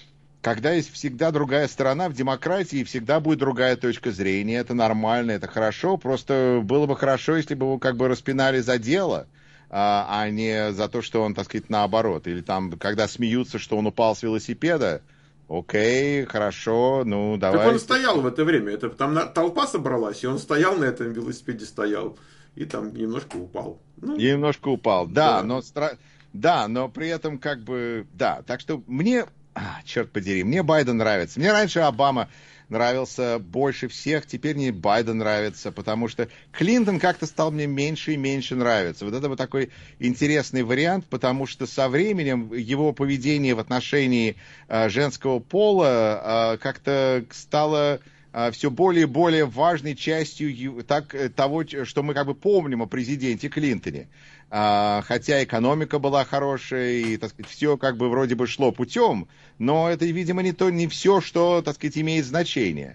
когда есть всегда другая сторона в демократии, всегда будет другая точка зрения. Это нормально, это хорошо. Просто было бы хорошо, если бы его как бы распинали за дело, а, а не за то, что он, так сказать, наоборот. Или там, когда смеются, что он упал с велосипеда. Окей, хорошо, ну давай. Так он стоял в это время. Это, там толпа собралась, и он стоял на этом велосипеде, стоял. И там немножко упал. Ну, немножко упал, да, да. но стра... да, но при этом как бы, да. Так что мне, а, черт подери, мне Байден нравится. Мне раньше Обама нравился больше всех, теперь мне Байден нравится, потому что Клинтон как-то стал мне меньше и меньше нравиться. Вот это вот такой интересный вариант, потому что со временем его поведение в отношении э, женского пола э, как-то стало все более и более важной частью так, того, что мы как бы помним о президенте Клинтоне. Хотя экономика была хорошая, и, так сказать, все как бы вроде бы шло путем, но это, видимо, не, то, не все, что, так сказать, имеет значение.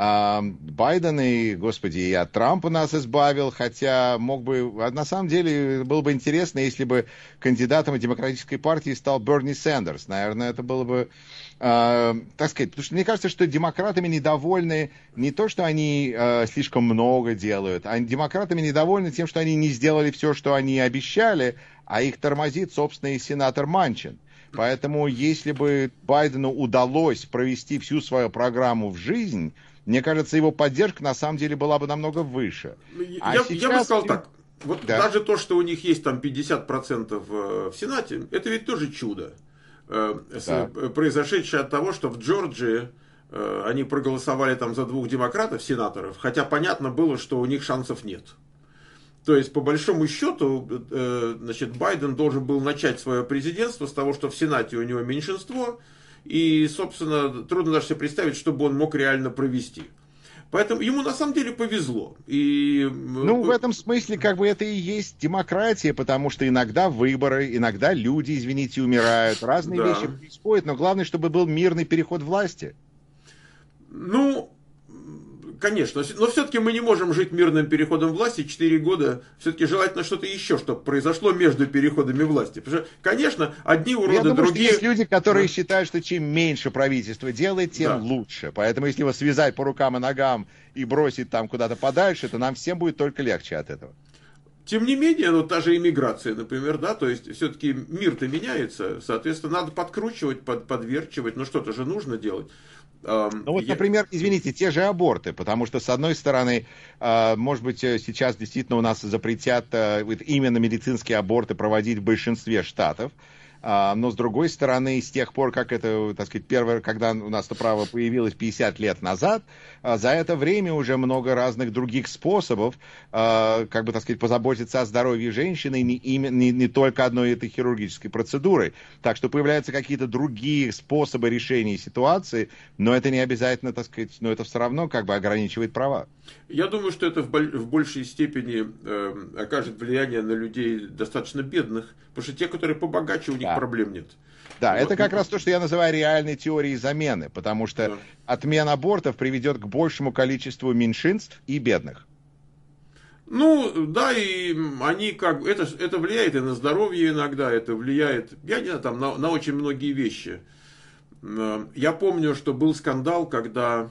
Байден и, господи, и от Трампа нас избавил, хотя мог бы, на самом деле, было бы интересно, если бы кандидатом от Демократической партии стал Берни Сандерс. Наверное, это было бы, э, так сказать, потому что мне кажется, что демократами недовольны не то, что они э, слишком много делают, а демократами недовольны тем, что они не сделали все, что они обещали, а их тормозит собственный сенатор Манчин. Поэтому, если бы Байдену удалось провести всю свою программу в жизнь, мне кажется, его поддержка на самом деле была бы намного выше. А я, сейчас... я бы сказал так. Вот да. Даже то, что у них есть там пятьдесят процентов в Сенате, это ведь тоже чудо. Да. Произошедшее от того, что в Джорджии они проголосовали там за двух демократов, сенаторов, хотя понятно было, что у них шансов нет. То есть, по большому счету, значит, Байден должен был начать свое президентство с того, что в Сенате у него меньшинство, и, собственно, трудно даже себе представить, чтобы он мог реально провести. Поэтому ему на самом деле повезло. И... Ну, в этом смысле, как бы это и есть демократия, потому что иногда выборы, иногда люди, извините, умирают, разные да. вещи происходят, но главное, чтобы был мирный переход власти. Ну... Конечно, но все-таки мы не можем жить мирным переходом власти четыре года. Все-таки желательно что-то еще, чтобы произошло между переходами власти. Потому что, конечно, одни уроды, Я думаю, другие... Что есть люди, которые да. считают, что чем меньше правительство делает, тем да. лучше. Поэтому если его связать по рукам и ногам и бросить там куда-то подальше, то нам всем будет только легче от этого. Тем не менее, ну, та же иммиграция, например, да, то есть все-таки мир-то меняется, соответственно, надо подкручивать, под, подверчивать, но что-то же нужно делать. Ну вот, я... например, извините, те же аборты, потому что, с одной стороны, может быть, сейчас действительно у нас запретят именно медицинские аборты проводить в большинстве штатов, но, с другой стороны, с тех пор, как это, так сказать, первое, когда у нас это право появилось пятьдесят лет назад, за это время уже много разных других способов, как бы, так сказать, позаботиться о здоровье женщины не, не, не только одной этой хирургической процедурой. Так что появляются какие-то другие способы решения ситуации, но это не обязательно, так сказать, но это все равно как бы ограничивает права. Я думаю, что это в, в большей степени э, окажет влияние на людей достаточно бедных, потому что те, которые побогаче, у них да. проблем нет. Да, вот. Это как раз то, что я называю реальной теорией замены, потому что да. отмена абортов приведет к большему количеству меньшинств и бедных. Ну, да, и они как... Это, это влияет и на здоровье иногда, это влияет, я не знаю, там, на, на очень многие вещи. Я помню, что был скандал, когда...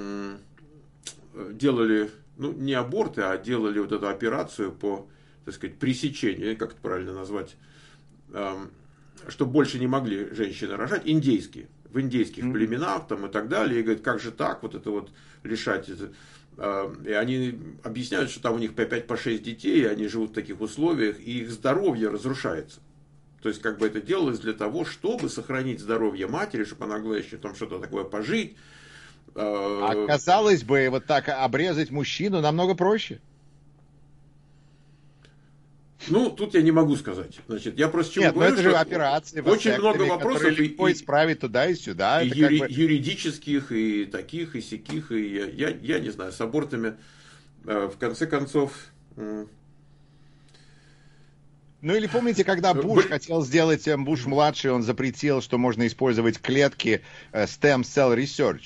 делали, ну, не аборты, а делали вот эту операцию по, так сказать, пресечению, как это правильно назвать, эм, что больше не могли женщины рожать, индейские, в индейских mm-hmm. племенах там и так далее, и говорят, как же так, вот это вот решать это. Э, и они объясняют, что там у них по пять, по шесть детей, и они живут в таких условиях, и их здоровье разрушается. То есть, как бы это делалось для того, чтобы сохранить здоровье матери, чтобы она могла еще там что-то такое пожить. А казалось бы, вот так обрезать мужчину намного проще. Ну, тут я не могу сказать. Значит, я просто чего Нет, говорю, это же операции очень много вопросов легко и, исправить туда и сюда. И это юри, как бы... юридических, и таких, и сяких, и я, я, я не знаю, с абортами, в конце концов... Ну или помните, когда Буш Б... хотел сделать, Буш-младший, он запретил, что можно использовать клетки stem cell research.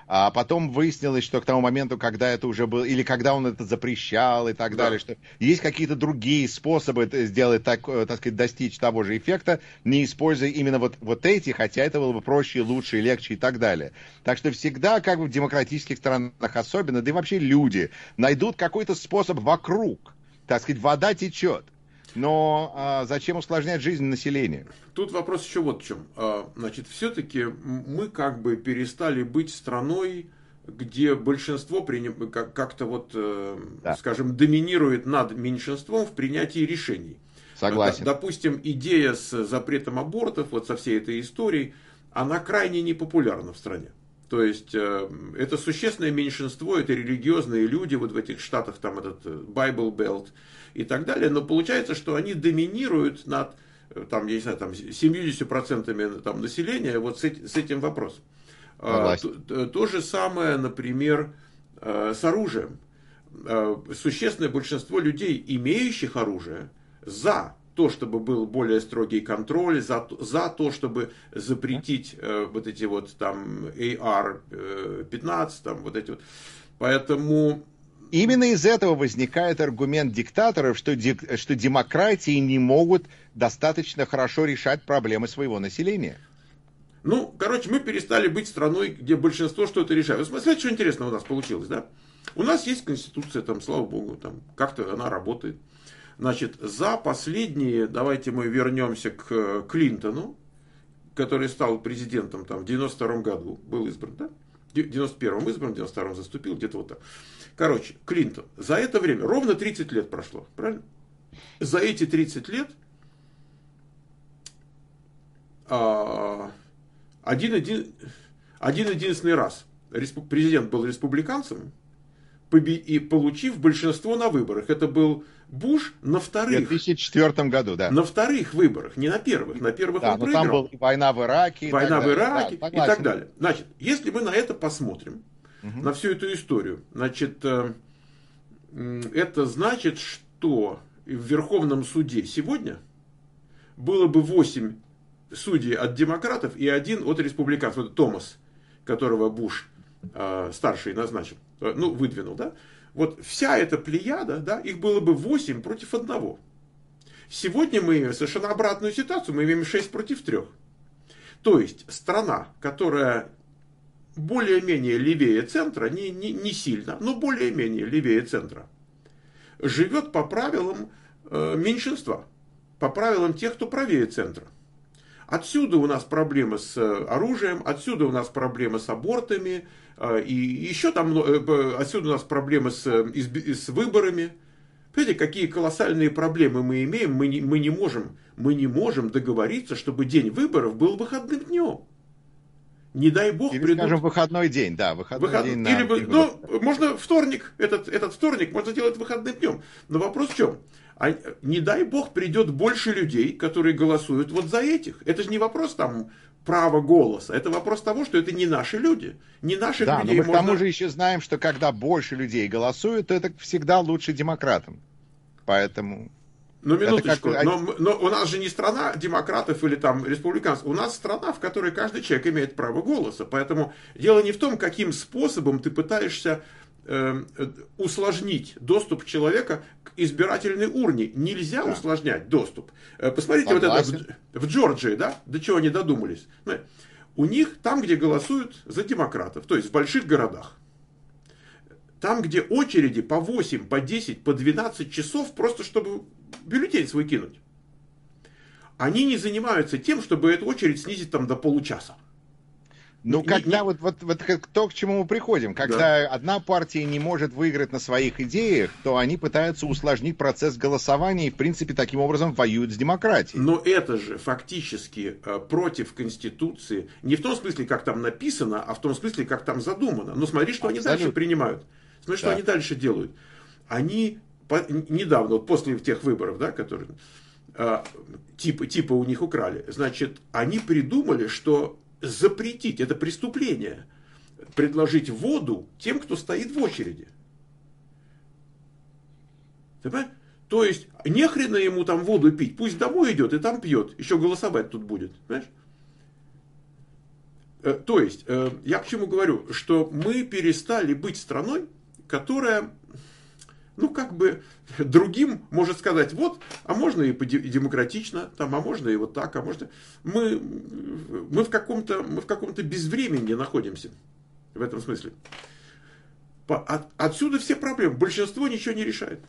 А потом выяснилось, что к тому моменту, когда это уже было, или когда он это запрещал и так Да. далее, что есть какие-то другие способы сделать, так, так сказать, достичь того же эффекта, не используя именно вот, вот эти, хотя это было бы проще, лучше, легче и так далее. Так что всегда, как бы в демократических странах особенно, да и вообще люди, найдут какой-то способ вокруг, так сказать, вода течет. Но а, зачем усложнять жизнь населения? Тут вопрос еще вот в чем. Значит, все-таки мы как бы перестали быть страной, где большинство приним... как-то вот, да. скажем, доминирует над меньшинством в принятии решений. Согласен. Допустим, идея с запретом абортов, вот со всей этой историей, она крайне непопулярна в стране. То есть, это существенное меньшинство, это религиозные люди, вот в этих штатах, там этот Bible Belt и так далее, но получается, что они доминируют над, там, я не знаю, там, семьюдесятью процентами там, населения вот с, с этим вопросом. То, то же самое, например, с оружием. Существенное большинство людей, имеющих оружие, за то, чтобы был более строгий контроль, за, за то, чтобы запретить э, вот эти вот там эй ар пятнадцать, там вот эти вот. Поэтому... Именно из этого возникает аргумент диктаторов, что, дик, что демократии не могут достаточно хорошо решать проблемы своего населения. Ну, короче, мы перестали быть страной, где большинство что-то решает. Смотрите, что интересно у нас получилось, да? У нас есть конституция, там, слава богу, там, как-то она работает. Значит, за последние, давайте мы вернемся к Клинтону, который стал президентом там, в девяносто втором году, был избран, да? В девяносто первом избран, в девяносто втором заступил, где-то вот так. Короче, Клинтон, за это время, ровно тридцать лет прошло, правильно? За эти тридцать лет а, один, один, один единственный раз президент был республиканцем, и получив большинство на выборах. Это был Буш на вторых. В две тысячи четвёртом году, да. На вторых выборах, не на первых. На первых да, он но проиграл. Там была война в Ираке. Война в Ираке да, и так далее. Значит, если мы на это посмотрим, угу. на всю эту историю, значит, это значит, что в Верховном суде сегодня было бы восемь судей от демократов и один от республиканцев. Вот Томас, которого Буш старший назначил, ну, выдвинул, да? Вот вся эта плеяда, да, их было бы восемь против одного. Сегодня мы имеем совершенно обратную ситуацию, мы имеем шесть против трёх. То есть, страна, которая более-менее левее центра, не, не, не сильно, но более-менее левее центра, живет по правилам э, меньшинства, по правилам тех, кто правее центра. Отсюда у нас проблемы с оружием, отсюда у нас проблемы с абортами, и еще там отсюда у нас проблемы с, с выборами. Понимаете, какие колоссальные проблемы мы имеем, мы не, мы, не можем, мы не можем договориться, чтобы день выборов был выходным днем. Не дай бог Или, придут... скажем, выходной день, да, выходной Выход... день. Или, на... ну, можно вторник, этот, этот вторник можно делать выходным днем. Но вопрос в чем? А не дай бог придет больше людей, которые голосуют вот за этих. Это же не вопрос там права голоса. Это вопрос того, что это не наши люди. Не наших да, людей но мы можно... к тому же еще знаем, что когда больше людей голосуют, то это всегда лучше демократам. Поэтому... Ну, минуточку. Как... Но, но у нас же не страна демократов или там республиканцев. У нас страна, в которой каждый человек имеет право голоса. Поэтому дело не в том, каким способом ты пытаешься э, усложнить доступ человека к избирательной урне. Нельзя да. усложнять доступ. Посмотрите, Согласен. вот это в, в Джорджии, да, до чего они додумались. У них там, где голосуют за демократов, то есть в больших городах, там, где очереди по восемь, по десять, по двенадцать часов, просто чтобы бюллетень свой кинуть. Они не занимаются тем, чтобы эту очередь снизить там до получаса. Ну, не, когда не... Вот, вот, вот то, к чему мы приходим, когда да. одна партия не может выиграть на своих идеях, то они пытаются усложнить процесс голосования и, в принципе, таким образом воюют с демократией. Но это же фактически против Конституции. Не в том смысле, как там написано, а в том смысле, как там задумано. Но смотри, что Абсолютно. они дальше принимают. Смотри, что да. они дальше делают. Они по, недавно, вот после тех выборов, да, которые э, типа, типа у них украли, значит, они придумали, что запретить, это преступление, предложить воду тем, кто стоит в очереди. Ты понимаешь? То есть, нехрена ему там воду пить, пусть домой идет и там пьет, еще голосовать тут будет. Понимаешь? То есть, я почему говорю, что мы перестали быть страной, которая, ну, как бы, другим может сказать, вот, а можно и демократично, там, а можно и вот так, а можно... Мы, мы в каком-то, мы в каком-то безвременье находимся, в этом смысле. От, отсюда все проблемы. Большинство ничего не решает.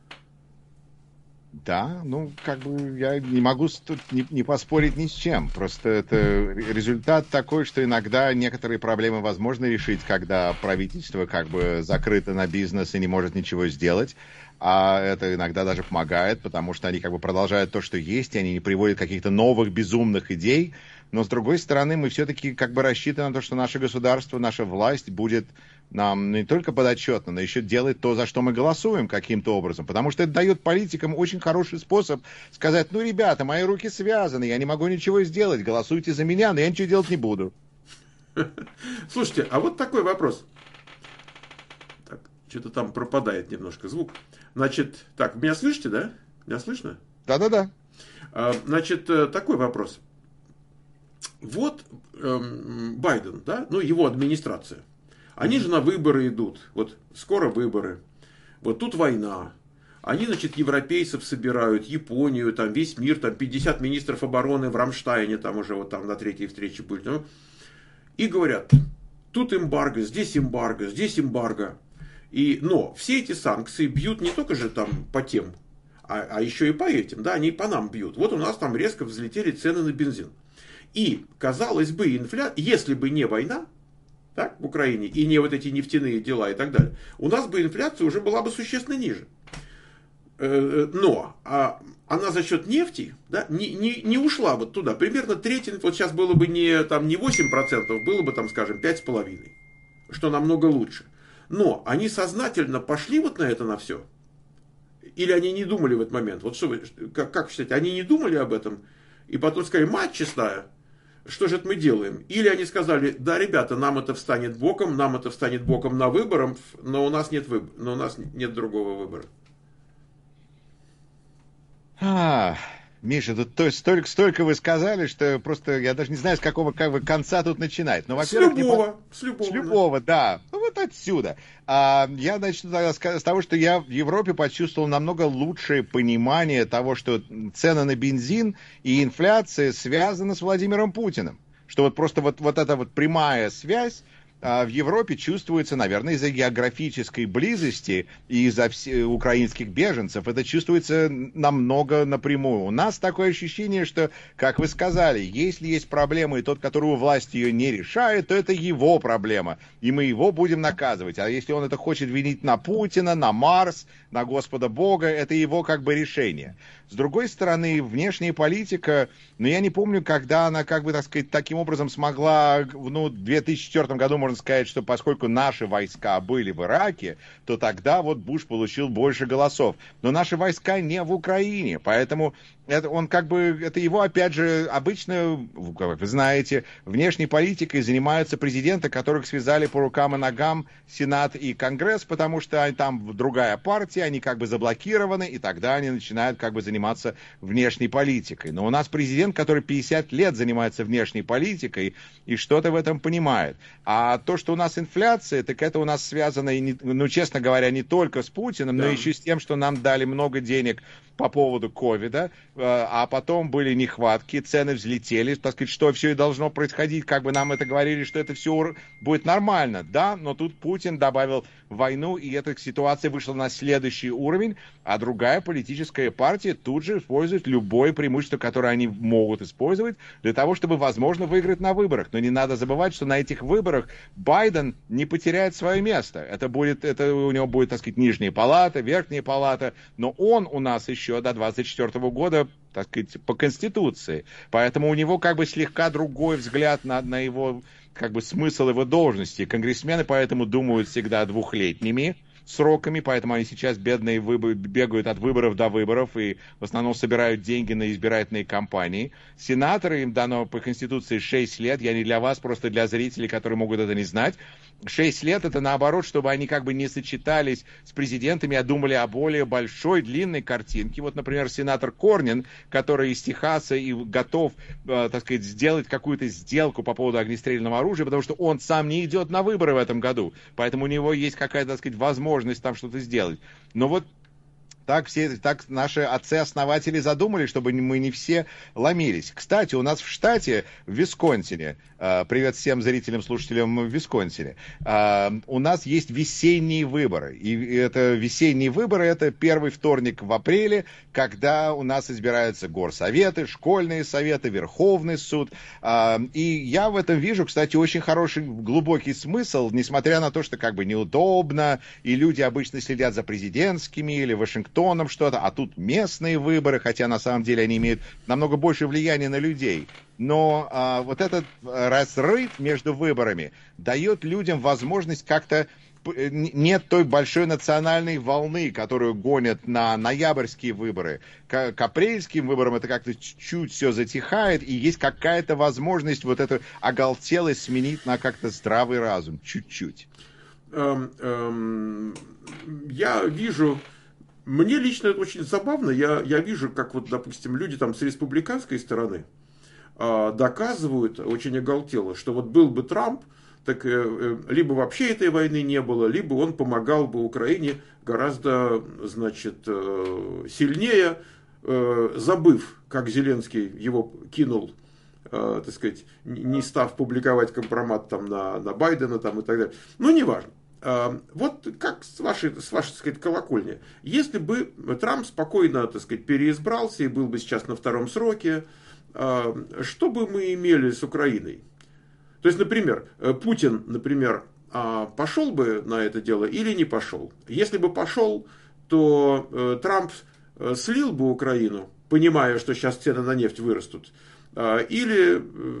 Да, ну, как бы я не могу тут не, не поспорить ни с чем. Просто это результат такой, что иногда некоторые проблемы возможно решить, когда правительство как бы закрыто на бизнес и не может ничего сделать. А это иногда даже помогает, потому что они как бы продолжают то, что есть, и они не приводят каких-то новых безумных идей. Но, с другой стороны, мы все-таки как бы рассчитываем на то, что наше государство, наша власть будет нам не только подотчетна, но еще делать то, за что мы голосуем каким-то образом. Потому что это дает политикам очень хороший способ сказать, ну, ребята, мои руки связаны, я не могу ничего сделать, голосуйте за меня, но я ничего делать не буду. Слушайте, а вот такой вопрос. Так, что-то там пропадает немножко звук. Значит, так, меня слышите, да? Меня слышно? Да-да-да. Значит, такой вопрос. Вот эм, Байден, да, ну его администрация, они же на выборы идут, вот скоро выборы, вот тут война, они, значит, европейцев собирают, Японию, там весь мир, там пятьдесят министров обороны в Рамштайне, там уже вот там на третьей встрече будет, ну, и говорят, тут эмбарго, здесь эмбарго, здесь эмбарго, и, но все эти санкции бьют не только же там по тем, а, а еще и по этим, да, они и по нам бьют, вот у нас там резко взлетели цены на бензин. И, казалось бы, инфля... если бы не война, так, в Украине, и не вот эти нефтяные дела и так далее, у нас бы инфляция уже была бы существенно ниже. Но а она за счет нефти, да, не, не, не ушла вот туда. Примерно треть, вот сейчас было бы не, там, не восемь процентов, было бы, там, скажем, пять с половиной, что намного лучше. Но они сознательно пошли вот на это, на все. Или они не думали в этот момент? Вот что вы, как, как считаете, они не думали об этом? И потом сказали, мать честная, что же это мы делаем? Или они сказали, да, ребята, нам это встанет боком, нам это встанет боком на выборах, но у нас нет, выбора, но у нас нет другого выбора. А, Миша, тут то, столько, столько вы сказали, что просто я даже не знаю, с какого как бы, конца тут начинать. Но, с любого. Не... С любого, с любого да. Ну, вот отсюда. А, я начну с того, что я в Европе почувствовал намного лучшее понимание того, что цены на бензин и инфляция связаны с Владимиром Путиным. Что вот просто вот, вот эта вот прямая связь в Европе чувствуется, наверное, из-за географической близости и из-за украинских беженцев. Это чувствуется намного напрямую. У нас такое ощущение, что, как вы сказали, если есть проблема, и тот, который у власти ее не решает, то это его проблема, и мы его будем наказывать. А если он это хочет винить на Путина, на Марс, на Господа Бога, это его как бы решение. С другой стороны, внешняя политика, ну, я не помню, когда она, как бы, так сказать, таким образом смогла, ну, в две тысячи четвёртом году, можно сказать, что поскольку наши войска были в Ираке, то тогда вот Буш получил больше голосов. Но наши войска не в Украине, поэтому это, он как бы, это его, опять же, обычно, как вы знаете, внешней политикой занимаются президенты, которых связали по рукам и ногам Сенат и Конгресс, потому что там другая партия, они как бы заблокированы, и тогда они начинают как бы заниматься внешней политикой. Но у нас президент, который пятьдесят лет занимается внешней политикой и что-то в этом понимает. А то, что у нас инфляция, так это у нас связано, ну, честно говоря, не только с Путиным, да, но еще с тем, что нам дали много денег по поводу ковида, а потом были нехватки, цены взлетели, так сказать, что все и должно происходить, как бы нам это говорили, что это все будет нормально, да, но тут Путин добавил войну, и эта ситуация вышла на следующий уровень, а другая политическая партия тут же использует любое преимущество, которое они могут использовать для того, чтобы, возможно, выиграть на выборах. Но не надо забывать, что на этих выборах Байден не потеряет свое место. Это будет, это у него будет, так сказать, нижняя палата, верхняя палата, но он у нас еще до двадцать четвёртого года, так сказать, по Конституции. Поэтому у него как бы слегка другой взгляд на, на его, как бы, смысл его должности. Конгрессмены поэтому думают всегда двухлетними, сроками, поэтому они сейчас, бедные, выбы- бегают от выборов до выборов и в основном собирают деньги на избирательные кампании. Сенаторы, им дано по Конституции шесть лет, я не для вас, просто для зрителей, которые могут это не знать. Шесть лет это наоборот, чтобы они как бы не сочетались с президентами, а думали о более большой, длинной картинке. Вот, например, сенатор Корнин, который из Техаса и готов, э, так сказать, сделать какую-то сделку по поводу огнестрельного оружия, потому что он сам не идет на выборы в этом году. Поэтому у него есть какая-то, так сказать, возможность там что-то сделать. Но вот так, все, так наши отцы-основатели задумали, чтобы мы не все ломились. Кстати, у нас в штате, в Висконсине, э, привет всем зрителям, слушателям в Висконсине, э, у нас есть весенние выборы. И это весенние выборы, это первый вторник в апреле, когда у нас избираются горсоветы, школьные советы, Верховный суд. Э, и я в этом вижу, кстати, очень хороший, глубокий смысл, несмотря на то, что как бы неудобно, и люди обычно следят за президентскими или Вашингтоном, что-то, а тут местные выборы, хотя на самом деле они имеют намного больше влияния на людей. Но а, вот этот разрыв между выборами дает людям возможность как-то, нет той большой национальной волны, которую гонят на ноябрьские выборы. К, к апрельским выборам это как-то чуть-чуть все затихает, и есть какая-то возможность вот эту оголтелость сменить на как-то здравый разум, чуть-чуть. Эм, эм, я вижу... Мне лично это очень забавно. Я, я вижу, как вот, допустим, люди там с республиканской стороны э, доказывают очень оголтело, что вот был бы Трамп, так э, э, либо вообще этой войны не было, либо он помогал бы Украине гораздо, значит, э, сильнее, э, забыв, как Зеленский его кинул, э, так сказать, не став публиковать компромат там на, на Байдена там, и так далее. Ну, неважно. Вот как с вашей, с вашей, так сказать, колокольни. Если бы Трамп спокойно, так сказать, переизбрался и был бы сейчас на втором сроке, что бы мы имели с Украиной? То есть, например, Путин, например, пошел бы на это дело или не пошел? Если бы пошел, то Трамп слил бы Украину, понимая, что сейчас цены на нефть вырастут, или...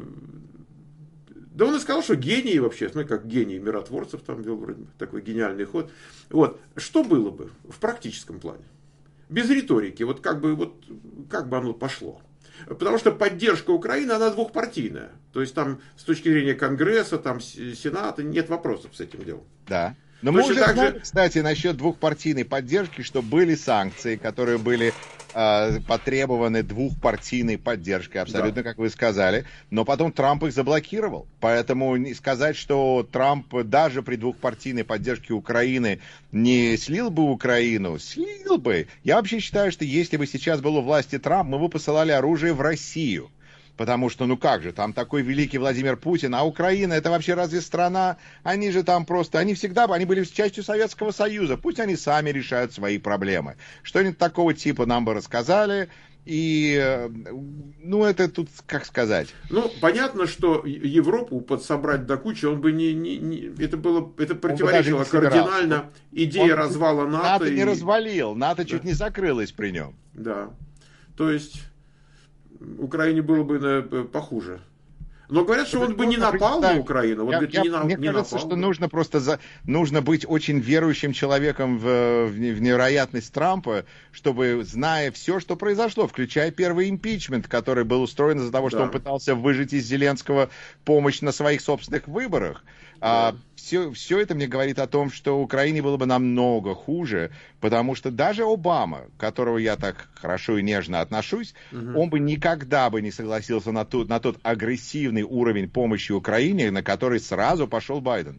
Да он и сказал, что гений вообще, смотри, как гений миротворцев там вел вроде бы такой гениальный ход. Вот, что было бы в практическом плане? Без риторики, вот как бы, вот, как бы оно пошло. Потому что поддержка Украины, она двухпартийная. То есть там с точки зрения Конгресса, там Сената, нет вопросов с этим делом. Да. Но мы уже знаем, кстати, насчет двухпартийной поддержки, что были санкции, которые были э, потребованы двухпартийной поддержкой, абсолютно, да, как вы сказали. Но потом Трамп их заблокировал. Поэтому сказать, что Трамп даже при двухпартийной поддержке Украины не слил бы Украину, слил бы. Я вообще считаю, что если бы сейчас был у власти Трамп, мы бы посылали оружие в Россию. Потому что, ну как же, там такой великий Владимир Путин, а Украина, это вообще разве страна? Они же там просто, они всегда, они были частью Советского Союза, пусть они сами решают свои проблемы. Что-нибудь такого типа нам бы рассказали, и, ну это тут, как сказать. Ну, понятно, что Европу подсобрать до кучи, он бы не, не, не это было, это противоречило кардинально идее он, развала НАТО. НАТО и... не развалил, НАТО да. чуть не закрылось при нем. Да, то есть... Украине было бы наверное, похуже. Но говорят, что он бы не напал на Украину. Вот, я, говорит, я, не на, мне не кажется, напал что бы. нужно просто за, нужно быть очень верующим человеком в, в невероятность Трампа, чтобы, зная все, что произошло, включая первый импичмент, который был устроен из-за того, что да. он пытался выжать из Зеленского помощь на своих собственных выборах. Да. А, все, все это мне говорит о том, что Украине было бы намного хуже, потому что даже Обама, к которому я так хорошо и нежно отношусь, угу. он бы никогда бы не согласился на тот, на тот агрессивный уровень помощи Украине, на который сразу пошел Байден.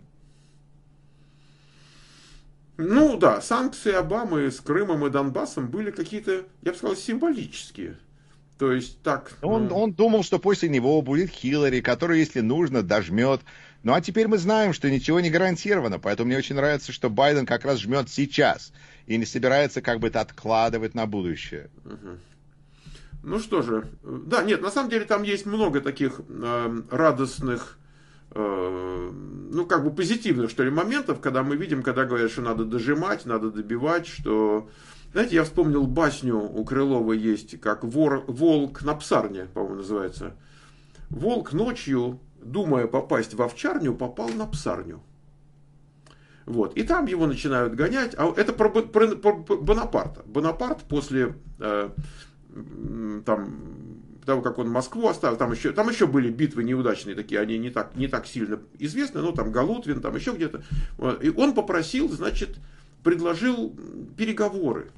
Ну да, санкции Обамы с Крымом и Донбассом были какие-то, я бы сказал, символические. То есть так... Он, ну... он думал, что после него будет Хиллари, которая, если нужно, дожмет. Ну а теперь мы знаем, что ничего не гарантировано, поэтому мне очень нравится, что Байден как раз жмет сейчас и не собирается как бы это откладывать на будущее. Угу. Ну что же, да, нет, на самом деле там есть много таких э, радостных, э, ну как бы позитивных, что ли, моментов, когда мы видим, когда говорят, что надо дожимать, надо добивать, что... Знаете, я вспомнил басню у Крылова есть, как вор, волк на псарне, по-моему, называется. Волк ночью, думая попасть в овчарню, попал на псарню. Вот. И там его начинают гонять. А это про, про, про Бонапарта. Бонапарт после э, там, того, как он Москву оставил, там еще, там еще были битвы неудачные такие, они не так, не так сильно известны, но там Галутвин, там еще где-то. Вот. И он попросил, значит, предложил переговоры.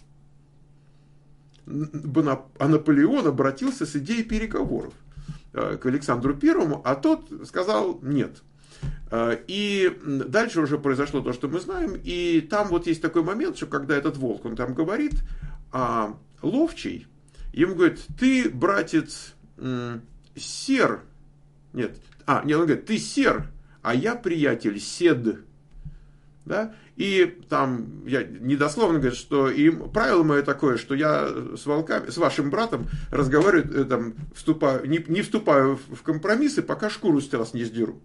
А Наполеон обратился с идеей переговоров к Александру Первому, а тот сказал нет. И дальше уже произошло то, что мы знаем. И там вот есть такой момент, что когда этот волк, он там говорит, а ловчий ему говорит: ты, братец, сер, нет, а, нет, он говорит: ты сер, а я, приятель, сед. Да? И там, я недословно говорю, что им правило мое такое, что я с волками, с вашим братом разговариваю, там, вступаю, не, не вступаю в компромиссы, пока шкуру с вас не сдеру.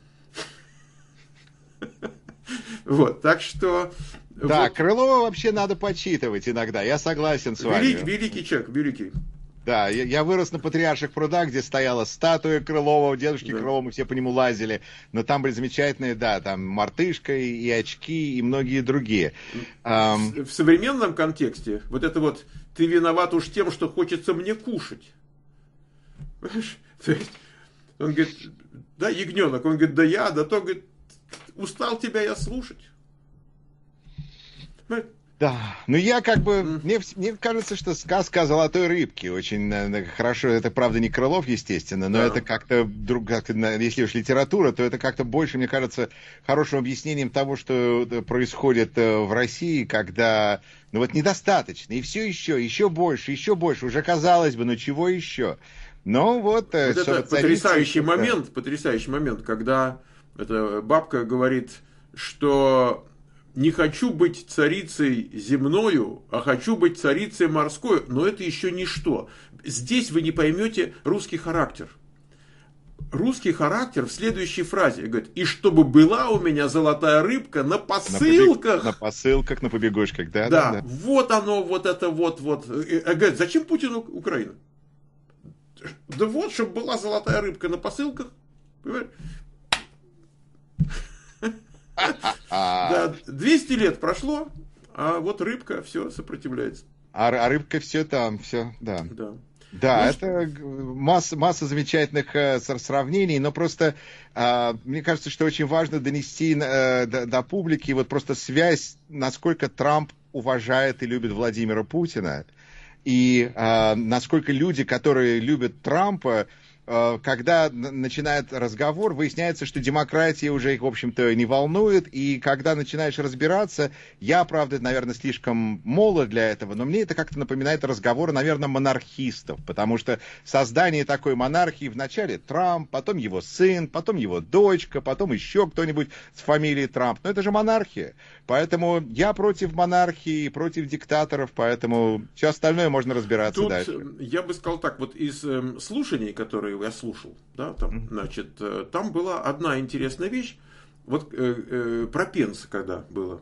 Вот, так что... Да, Крылова вообще надо почитывать иногда, я согласен с вами. Великий человек, великий. Да, я, я вырос на Патриарших прудах, где стояла статуя Крылова, дедушки да. Крылова, мы все по нему лазили. Но там были замечательные, да, там мартышка и очки и многие другие. В, в современном контексте вот это вот «ты виноват уж тем, что хочется мне кушать». Понимаешь? То есть, он говорит, да, ягненок, он говорит, да я, да то, говорит, устал тебя я слушать. Понимаешь? Да, но я как бы, мне, мне кажется, что сказка о золотой рыбке очень наверное, хорошо, это правда не Крылов, естественно, но да. это как-то, как если уж литература, то это как-то больше, мне кажется, хорошим объяснением того, что происходит в России, когда, ну вот недостаточно, и все еще, еще больше, еще больше, уже казалось бы, ну чего еще? Но вот... Вот это потрясающий это... момент, потрясающий момент, когда эта бабка говорит, что... не хочу быть царицей земною, а хочу быть царицей морской. Но это еще ничто. Здесь вы не поймете русский характер. Русский характер в следующей фразе. Говорит, и чтобы была у меня золотая рыбка на посылках. На, побег... на посылках, на побегушках, да, да, да, да. Вот оно, вот это вот. вот. Говорит, зачем Путину Украина? Да вот, чтобы была золотая рыбка на посылках. Понимаешь? Да, двести лет прошло, а вот рыбка все сопротивляется. А, а рыбка все там, все, да. Да, да ну, это что... масса, масса замечательных э, сравнений, но просто э, мне кажется, что очень важно донести э, до, до публики вот просто связь, насколько Трамп уважает и любит Владимира Путина, и э, насколько люди, которые любят Трампа, когда начинает разговор, выясняется, что демократия уже их, в общем-то, не волнует, и когда начинаешь разбираться, я, правда, наверное, слишком молод для этого, но мне это как-то напоминает разговор, наверное, монархистов, потому что создание такой монархии вначале Трамп, потом его сын, потом его дочка, потом еще кто-нибудь с фамилией Трамп, но это же монархия, поэтому я против монархии, против диктаторов, поэтому все остальное можно разбираться Тут дальше. Я бы сказал так, вот из э, слушаний, которые я слушал, да, там, mm-hmm. значит, э, там была одна интересная вещь, вот э, э, про Пенса, когда было.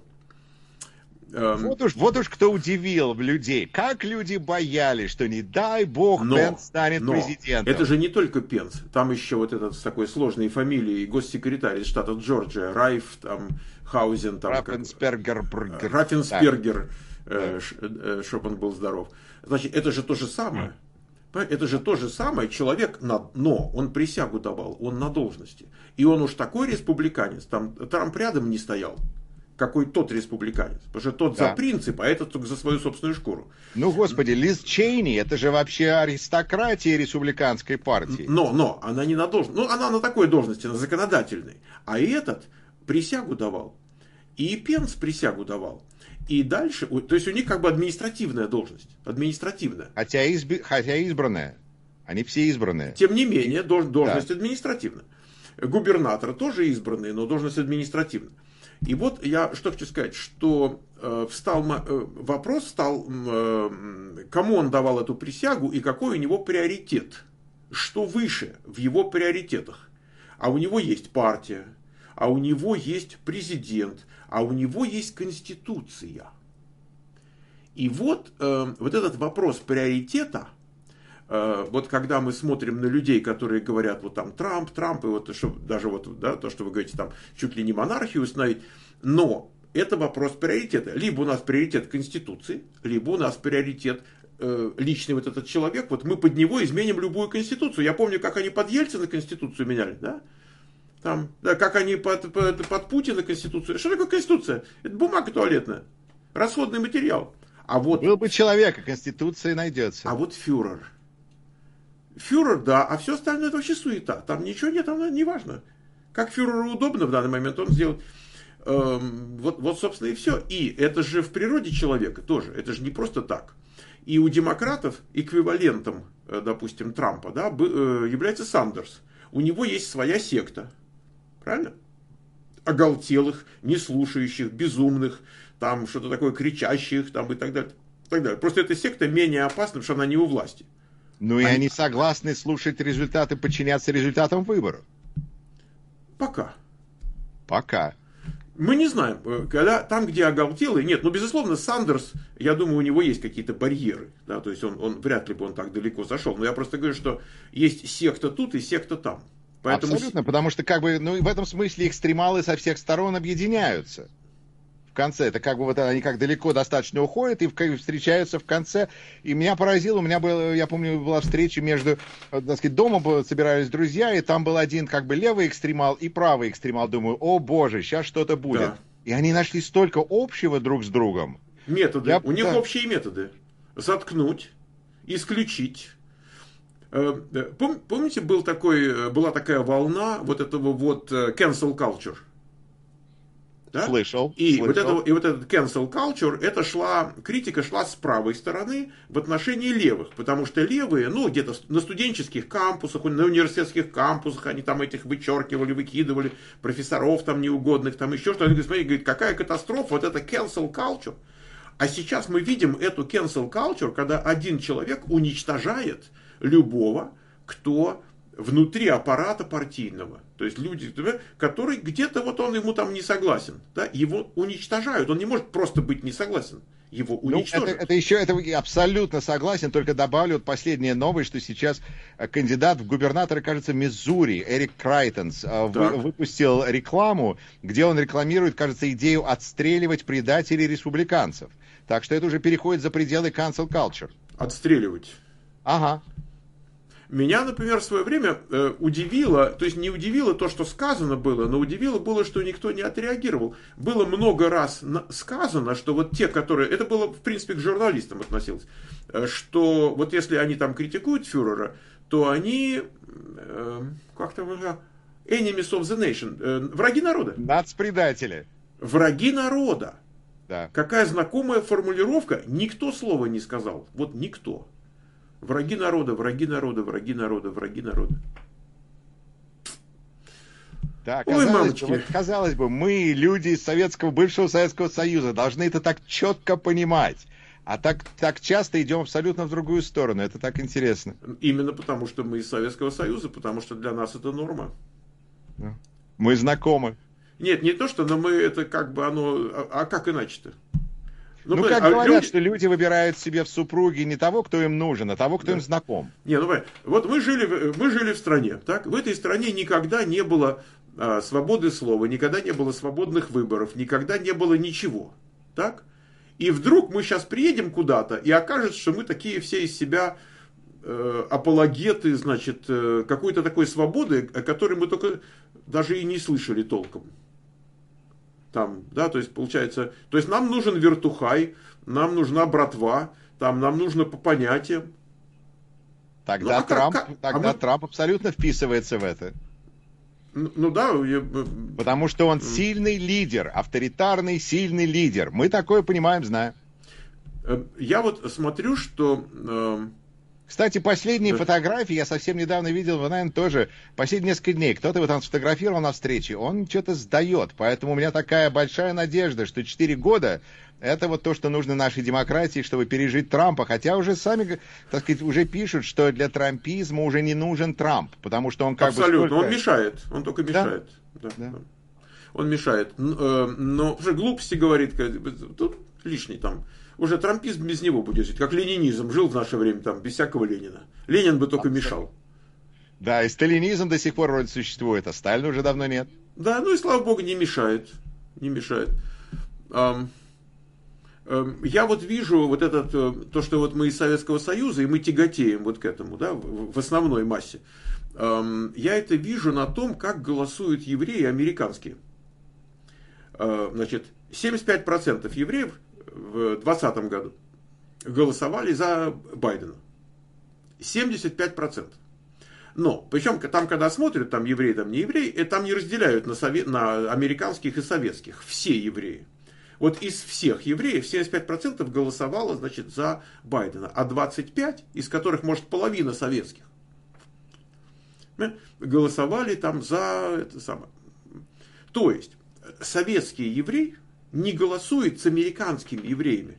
Эм... Вот, уж, вот уж кто удивил людей, как люди боялись, что не дай бог но, Пенс станет но президентом. Это же не только Пенс, там еще вот этот с такой сложной фамилией госсекретарь из штата Джорджия, Райф, там, Хаузен, там, Раффенспергер, как, Раффенспергер, э, э, чтобы он был здоров. Значит, это же то же самое. Это же то же самое, человек, на, но он присягу давал, он на должности. И он уж такой республиканец, там Трамп рядом не стоял, какой тот республиканец. Потому что тот да. за принцип, а этот только за свою собственную шкуру. Ну, господи, Лиз Чейни, это же вообще аристократия республиканской партии. Но, но, она не на должности, ну, она на такой должности, на законодательной. А этот присягу давал. И Пенс присягу давал. И дальше, то есть у них как бы административная должность, административная. Хотя, изби, хотя избранная, они все избранные. Тем не менее, должность да. административная. Губернатор тоже избранный, но должность административная. И вот я что хочу сказать, что э, встал э, вопрос, стал, э, кому он давал эту присягу и какой у него приоритет. Что выше в его приоритетах. А у него есть партия, а у него есть президент, а у него есть конституция. И вот, э, вот этот вопрос приоритета, вот когда мы смотрим на людей, которые говорят, вот там Трамп, Трамп, и вот что, даже вот, да, то, что вы говорите, там чуть ли не монархию установить, но это вопрос приоритета. Либо у нас приоритет Конституции, либо у нас приоритет э, личный вот этот человек, вот мы под него изменим любую Конституцию. Я помню, как они под Ельцина Конституцию меняли, да? Там, да, как они под, под, под Путина Конституцию. Что такое Конституция? Это бумага туалетная, расходный материал. А вот, был бы человек, а Конституция найдется. А вот фюрер. Фюрер, да, а все остальное это вообще суета. Там ничего нет, там не важно. Как фюреру удобно в данный момент, он сделает. Эм, вот, вот, собственно, и все. И это же в природе человека тоже. Это же не просто так. И у демократов эквивалентом, допустим, Трампа, да, является Сандерс. У него есть своя секта. Правильно? Оголтелых, не слушающих, безумных, там что-то такое кричащих, там и так далее. И так далее. Просто эта секта менее опасна, потому что она не у власти. Ну и они... они согласны слушать результаты, подчиняться результатам выборов. Пока. Пока. Мы не знаем, когда, там, где оголтелый, нет, ну, безусловно, Сандерс, я думаю, у него есть какие-то барьеры, да, то есть он, он вряд ли бы он так далеко зашел, но я просто говорю, что есть секта тут и секта там. Поэтому... Абсолютно, потому что, как бы, ну, в этом смысле экстремалы со всех сторон объединяются. В конце, это как бы вот они как далеко достаточно уходят и встречаются в конце. И меня поразило, у меня было, я помню, была встреча между, так сказать, дома собирались друзья, и там был один как бы левый экстремал и правый экстремал. Думаю, о боже, сейчас что-то будет. Да. И они нашли столько общего друг с другом. Методы, я... у них да. общие методы. Заткнуть, исключить. Помните, был такой, была такая волна вот этого вот cancel culture? Да? Слышал. И, слышал. Вот это, и вот этот cancel culture, это шла, критика шла с правой стороны в отношении левых. Потому что левые, ну, где-то на студенческих кампусах, на университетских кампусах, они там этих вычеркивали, выкидывали, профессоров там неугодных, там еще что-то. Они говорят, смотри, говорит, какая катастрофа, вот это cancel culture. А сейчас мы видим эту cancel culture, когда один человек уничтожает любого, кто внутри аппарата партийного. То есть люди, которые где-то вот он ему там не согласен. Да, его уничтожают. Он не может просто быть не согласен. Его уничтожат. Ну, это, это еще, это абсолютно согласен, только добавлю вот последняя новость, что сейчас кандидат в губернаторы, кажется, Миссури, Эрик Крайтонс, вы, выпустил рекламу, где он рекламирует, кажется, идею отстреливать предателей республиканцев. Так что это уже переходит за пределы cancel culture. Отстреливать. Ага. Меня, например, в свое время э, удивило, то есть не удивило то, что сказано было, но удивило было, что никто не отреагировал. Было много раз на, сказано, что вот те, которые... Это было, в принципе, к журналистам относилось. Э, что вот если они там критикуют фюрера, то они... Э, как-то... Enemies of the nation. Э, враги народа. Нацпредатели. Враги народа. Да. Какая знакомая формулировка. Никто слова не сказал. Вот никто. Враги народа, враги народа, враги народа, враги народа. Да, казалось, Ой, мамочки. Бы, вот, казалось бы, мы, люди из Советского, бывшего Советского Союза, должны это так четко понимать. А так, так часто идем абсолютно в другую сторону. Это так интересно. Именно потому, что мы из Советского Союза, потому что для нас это норма. Мы знакомы. Нет, не то, что, но мы это как бы оно... А, а как иначе-то? Ну, ну как а говорят, люди... что люди выбирают себе в супруге не того, кто им нужен, а того, кто да. им знаком. Не, ну, вот мы жили, мы жили в стране, так? В этой стране никогда не было а, свободы слова, никогда не было свободных выборов, никогда не было ничего, так? И вдруг мы сейчас приедем куда-то, и окажется, что мы такие все из себя э, апологеты, значит, э, какой-то такой свободы, о которой мы только даже и не слышали толком. Там, да, то есть получается, то есть нам нужен вертухай, нам нужна братва, там нам нужно по понятиям. Тогда, ну, а Трамп, как, как? тогда а мы... Трамп абсолютно вписывается в это. Ну, ну да. Я... Потому что он сильный лидер, авторитарный сильный лидер. Мы такое понимаем, знаем. Я вот смотрю, что... Кстати, последние да. фотографии я совсем недавно видел, вы, наверное, тоже, последние несколько дней, кто-то его там сфотографировал на встрече, он что-то сдает, поэтому у меня такая большая надежда, что четыре года это вот то, что нужно нашей демократии, чтобы пережить Трампа, хотя уже сами, так сказать, уже пишут, что для трампизма уже не нужен Трамп, потому что он как Абсолютно, бы... Абсолютно, он мешает, он только мешает. Да? Да, да. Он мешает, но уже глупости говорит, тут лишний там... уже трампизм без него будет жить, как ленинизм жил в наше время, там, без всякого Ленина. Ленин бы только мешал. Да, и сталинизм до сих пор вроде существует, а Сталина уже давно нет. Да, ну и слава богу, не мешает. Не мешает. Эм, эм, я вот вижу вот этот, то, что вот мы из Советского Союза, и мы тяготеем вот к этому, да, в, в основной массе. Эм, я это вижу на том, как голосуют евреи американские. Э, значит, семьдесят пять процентов евреев в двадцатом году голосовали за Байдена. семьдесят пять процентов. Но, причем там, когда смотрят, там евреи, там не евреи, и там не разделяют на, совет, на американских и советских. Все евреи. Вот из всех евреев семьдесят пять процентов голосовало, значит, за Байдена, а двадцать пять процентов, из которых, может, половина советских, голосовали там за это самое. То есть, советский еврей не голосует с американскими евреями.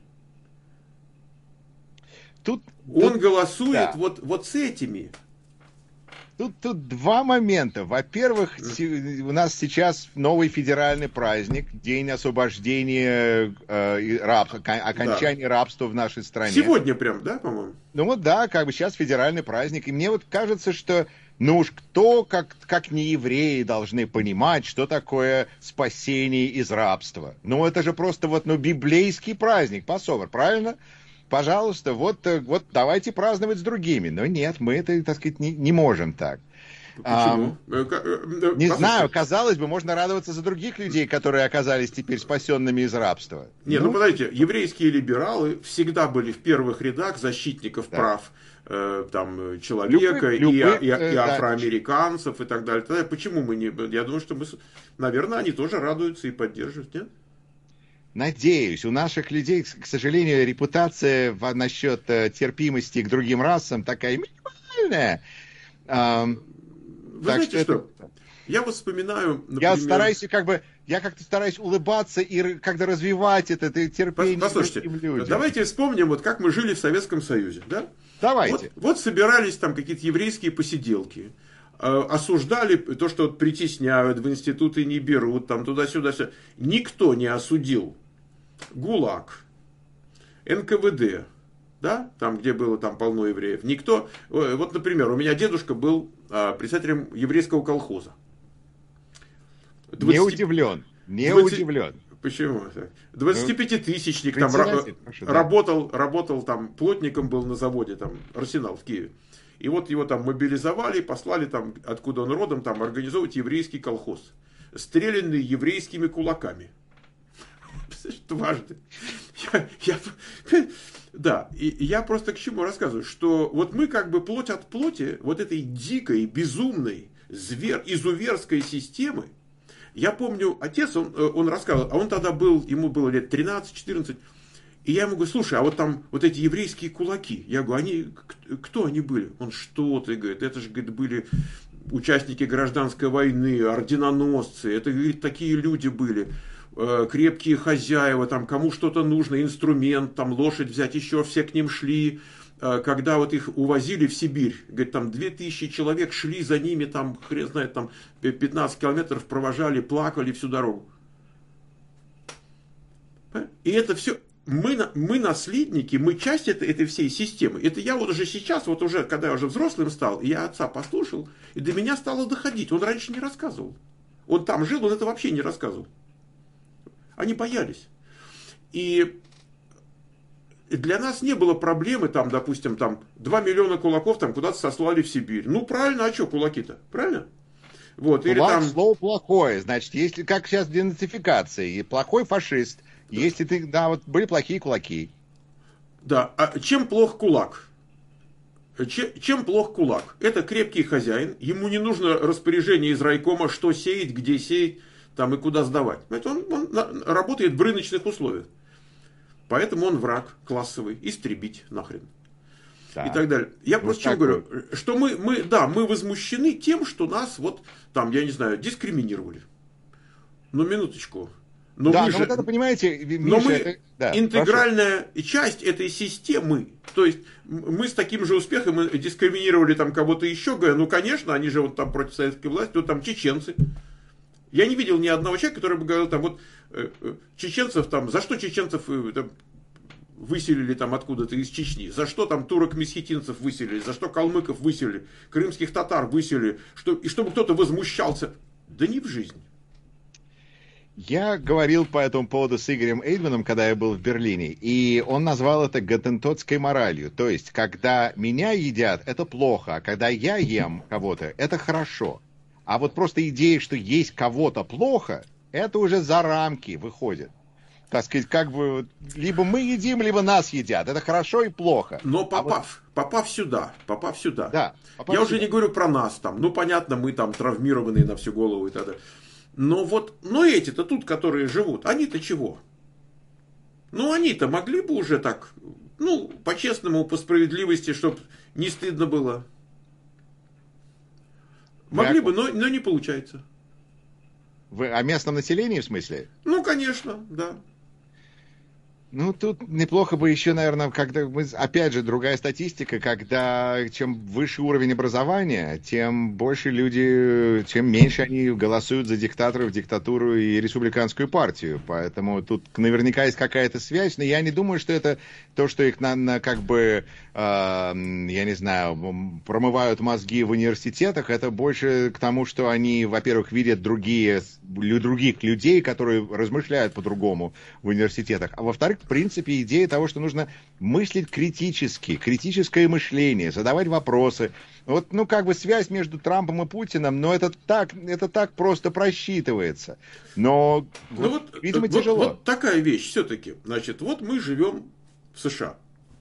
Тут, Он тут, голосует да. вот, вот с этими. Тут, тут два момента. Во-первых, у нас сейчас новый федеральный праздник, День освобождения, э, раб, окончания да. рабства в нашей стране. Сегодня прям, да, по-моему? Ну вот да, как бы сейчас федеральный праздник. И мне вот кажется, что ну уж кто, как, как не евреи, должны понимать, что такое спасение из рабства. Ну это же просто вот ну, библейский праздник, Пасовар, правильно? Пожалуйста, вот, вот давайте праздновать с другими. Но нет, мы это, так сказать, не, не можем так. Почему? А, не знаю, казалось бы, можно радоваться за других людей, которые оказались теперь спасенными из рабства. Нет, ну, ну подождите, еврейские либералы всегда были в первых рядах защитников да. прав э, там, человека любы, и, любы, и, и, и да. афроамериканцев и так далее. Тогда почему мы не... Я думаю, что мы... Наверное, они тоже радуются и поддерживают, нет? Надеюсь, у наших людей, к сожалению, репутация в, насчет э, терпимости к другим расам такая минимальная. Эм, Вы знаете что? что? Это... Я вот вспоминаю, например... Я стараюсь как бы, я как-то стараюсь улыбаться и как-то развивать это, это терпение. Послушайте, к другим людям. Давайте вспомним, вот как мы жили в Советском Союзе, да? Давайте. Вот, вот собирались там какие-то еврейские посиделки. Осуждали то, что вот притесняют, в институты не берут, там туда-сюда. Никто не осудил ГУЛАГ, эн ка вэ дэ, да, там, где было там полно евреев. Никто, вот, например, у меня дедушка был а, председателем еврейского колхоза. двадцать... Не удивлен, не двадцать... удивлен. Почему? двадцатипятитысячник ну, там ра- прошу, да. работал, работал там, плотником был на заводе, там, Арсенал в Киеве. И вот его там мобилизовали, послали там, откуда он родом, там, организовывать еврейский колхоз, стрелянный еврейскими кулаками. Дважды. Я, я, да, и я просто к чему рассказываю, что вот мы как бы плоть от плоти вот этой дикой, безумной, звер, изуверской системы. Я помню, отец, он, он рассказывал, а он тогда был, ему было лет тринадцать-четырнадцать, и я ему говорю, слушай, а вот там вот эти еврейские кулаки, я говорю, они, кто они были? Он, что ты, говорит, это же, говорит, были участники гражданской войны, орденоносцы, это, говорит, такие люди были. Крепкие хозяева, там, кому что-то нужно, инструмент, там, лошадь взять, еще все к ним шли. Когда вот их увозили в Сибирь, говорит, там две тысячи человек шли за ними, там, хрен знает, там, пятнадцать километров провожали, плакали всю дорогу. И это все, мы, мы наследники, мы часть этой, этой всей системы. Это я вот уже сейчас, вот уже, когда я уже взрослым стал, я отца послушал, и до меня стало доходить. Он раньше не рассказывал. Он там жил, он это вообще не рассказывал. Они боялись. И для нас не было проблемы, там, допустим, там, два миллиона кулаков там куда-то сослали в Сибирь. Ну, правильно, а что кулаки-то? Правильно? Вот, или там... слово плохое, значит, если, как сейчас в денацификации, плохой фашист, да. Если ты, да, вот были плохие кулаки. Да, а чем плох кулак? Чем, чем плох кулак? Это крепкий хозяин, ему не нужно распоряжение из райкома, что сеять, где сеять, там и куда сдавать. Он, он работает в рыночных условиях. Поэтому он враг классовый, истребить нахрен. Да. И так далее. Я вот просто чего говорю, что мы, мы, да, мы возмущены тем, что нас вот там, я не знаю, дискриминировали. Но минуточку. Но да, мы но же, вот это, понимаете, Миша, но мы это, да, интегральная прошу. Часть этой системы. То есть мы с таким же успехом дискриминировали там кого-то еще, говоря, ну конечно, они же вот там против советской власти, вот там чеченцы. Я не видел ни одного человека, который бы говорил, там, вот, э, чеченцев, там, за что чеченцев э, там, выселили там откуда-то из Чечни, за что там турок-месхетинцев выселили, за что калмыков выселили, крымских татар выселили, что, и чтобы кто-то возмущался. Да не в жизнь. Я говорил по этому поводу с Игорем Эйдманом, когда я был в Берлине, и он назвал это готентотской моралью. То есть, когда меня едят, это плохо, а когда я ем кого-то, это хорошо. А вот просто идея, что есть кого-то плохо, это уже за рамки выходит. Так сказать, как бы, либо мы едим, либо нас едят. Это хорошо и плохо. Но попав, а вот... попав сюда, попав сюда. Да, попав я сюда. уже не говорю про нас там. Ну, понятно, мы там травмированные на всю голову и так далее. Но вот, но эти-то тут, которые живут, они-то чего? Ну, они-то могли бы уже так, ну, по-честному, по справедливости, чтобы не стыдно было. Могли бы, но, но не получается. Вы о местном населении, в смысле? Ну, конечно, да. Ну, тут неплохо бы еще, наверное, когда мы, опять же, другая статистика, когда чем выше уровень образования, тем больше люди, чем меньше они голосуют за диктаторов, диктатуру и республиканскую партию. Поэтому тут наверняка есть какая-то связь, но я не думаю, что это то, что их на, на как бы, э, я не знаю, промывают мозги в университетах. Это больше к тому, что они, во-первых, видят другие, других людей, которые размышляют по-другому в университетах, а во-вторых, в принципе, идея того, что нужно мыслить критически, критическое мышление, задавать вопросы. Вот, ну, как бы связь между Трампом и Путиным, но это так, это так просто просчитывается. Но, ну, вот, вот, видимо, вот, тяжело. Вот такая вещь все-таки. Значит, вот мы живем в США.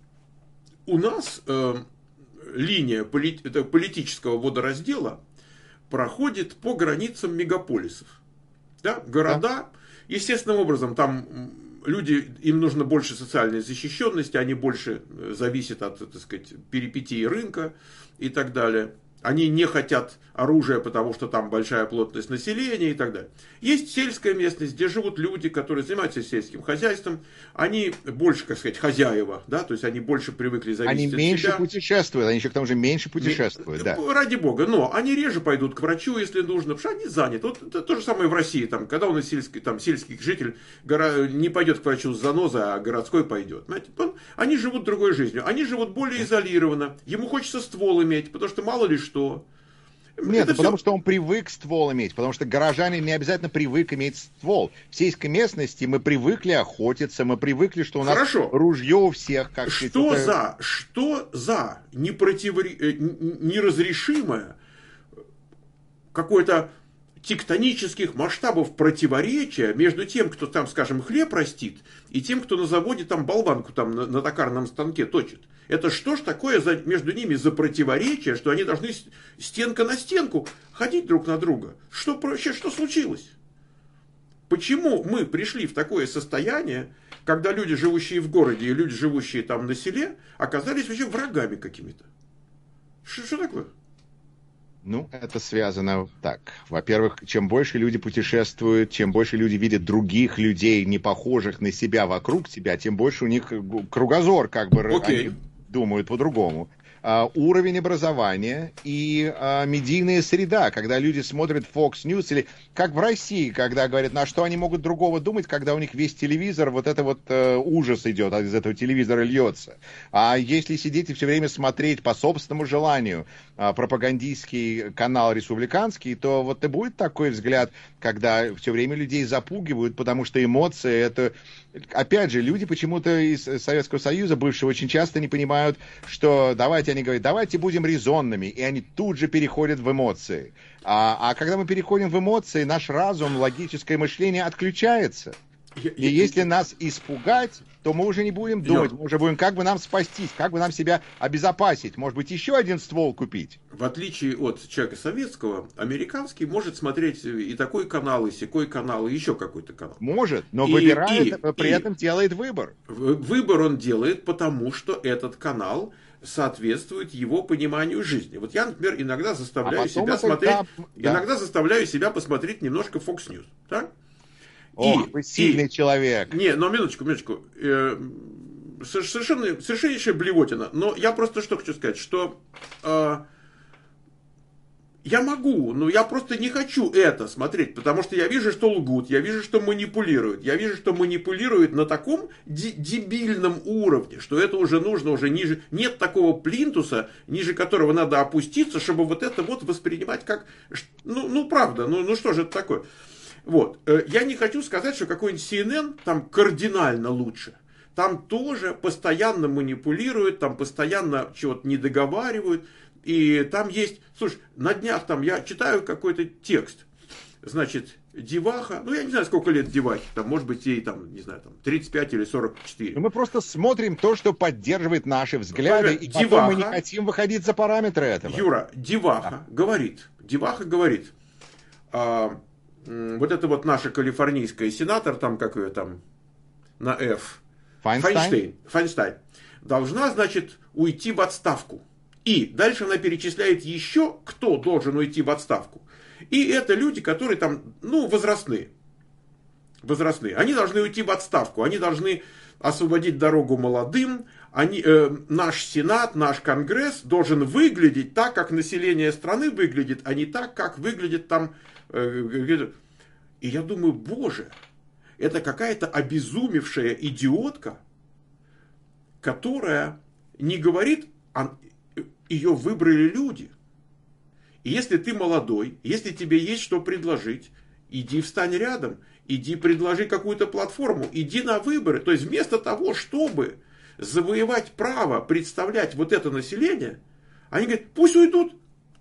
У нас э, линия полит, это, политического водораздела проходит по границам мегаполисов. Да? Города, да. Естественным образом, там... Люди, им нужно больше социальной защищенности, они больше зависят от, так сказать, перипетий рынка и так далее. Они не хотят оружия, потому что там большая плотность населения и так далее. Есть сельская местность, где живут люди, которые занимаются сельским хозяйством. Они больше, как сказать, хозяева, да, то есть они больше привыкли зависеть они от себя. Они меньше путешествуют, они еще к тому же меньше путешествуют, да. Ради бога, но они реже пойдут к врачу, если нужно, потому что они заняты. Вот это то же самое в России, там, когда у нас сельский, там, сельский житель гора, не пойдет к врачу с занозой, а городской пойдет. Знаете, они живут другой жизнью, они живут более изолированно, ему хочется ствол иметь, потому что мало ли что. Нет, это потому все... что он привык ствол иметь, потому что горожане не обязательно привык иметь ствол. В сельской местности мы привыкли охотиться, мы привыкли, что у нас Хорошо. ружье у всех. Как что это... за, что за непротивори... неразрешимое какое-то тектонических масштабов противоречия между тем, кто там, скажем, хлеб растит, и тем, кто на заводе там болванку там на, на токарном станке точит. Это что ж такое за, между ними за противоречие, что они должны стенка на стенку ходить друг на друга? Что вообще, что случилось? Почему мы пришли в такое состояние, когда люди, живущие в городе, и люди, живущие там на селе, оказались вообще врагами какими-то? Что, что такое? Ну, это связано так. Во-первых, чем больше люди путешествуют, чем больше люди видят других людей, не похожих на себя вокруг себя, тем больше у них кругозор, как бы okay. они думают по-другому. Uh, уровень образования и uh, медийная среда, когда люди смотрят Fox News, или как в России, когда говорят, на что они могут другого думать, когда у них весь телевизор, вот это вот uh, ужас идет, из этого телевизора льется. А если сидеть и все время смотреть по собственному желанию uh, пропагандистский канал республиканский, то вот и будет такой взгляд, когда все время людей запугивают, потому что эмоции это... Опять же, люди почему-то из Советского Союза бывшего очень часто не понимают, что давайте, они говорят, давайте будем резонными, и они тут же переходят в эмоции. А, а когда мы переходим в эмоции, наш разум, логическое мышление отключается. Я, и я, если я... нас испугать, то мы уже не будем думать, я... мы уже будем, как бы нам спастись, как бы нам себя обезопасить, может быть, еще один ствол купить. В отличие от человека советского, американский может смотреть и такой канал, и сякой канал, и еще какой-то канал. Может, но и, выбирает, и, при и этом делает выбор. Выбор он делает, потому что этот канал соответствует его пониманию жизни. Вот я, например, иногда заставляю а себя смотреть, да, иногда да. заставляю себя посмотреть немножко Fox News, так? Ох, и, вы сильный и, человек. Не, но минуточку, минуточку. Э, совершенно, совершеннейшая блевотина. Но я просто что хочу сказать, что э, Я могу, но я просто не хочу это смотреть, потому что я вижу, что лгут, я вижу, что манипулируют, я вижу, что манипулируют на таком дебильном уровне, что это уже нужно уже ниже, нет такого плинтуса, ниже которого надо опуститься, чтобы вот это вот воспринимать как, ну, ну правда, ну, ну что же это такое? Вот, я не хочу сказать, что какой-нибудь си эн эн там кардинально лучше. Там тоже постоянно манипулируют, там постоянно чего-то не договаривают. И там есть, слушай, на днях там я читаю какой-то текст, значит, деваха, ну я не знаю, сколько лет девахе, там, может быть, ей там, не знаю, там, тридцать пять или сорок четыре. Но мы просто смотрим то, что поддерживает наши взгляды, и деваха, потом мы не хотим выходить за параметры этого. Юра, деваха да. говорит, деваха говорит, а, вот это вот наша калифорнийская сенатор, там, как ее там, на F, Файнстайн? Файнштейн, Файнштейн, должна, значит, уйти в отставку. И дальше она перечисляет еще, кто должен уйти в отставку. И это люди, которые там, ну, возрастные. Возрастные. Они должны уйти в отставку. Они должны освободить дорогу молодым. Они, э, наш Сенат, наш Конгресс должен выглядеть так, как население страны выглядит, а не так, как выглядит там... Э, и я думаю, боже, это какая-то обезумевшая идиотка, которая не говорит... Ее выбрали люди. И если ты молодой, если тебе есть что предложить, иди встань рядом, иди предложи какую-то платформу, иди на выборы. То есть вместо того, чтобы завоевать право представлять вот это население, они говорят, пусть уйдут.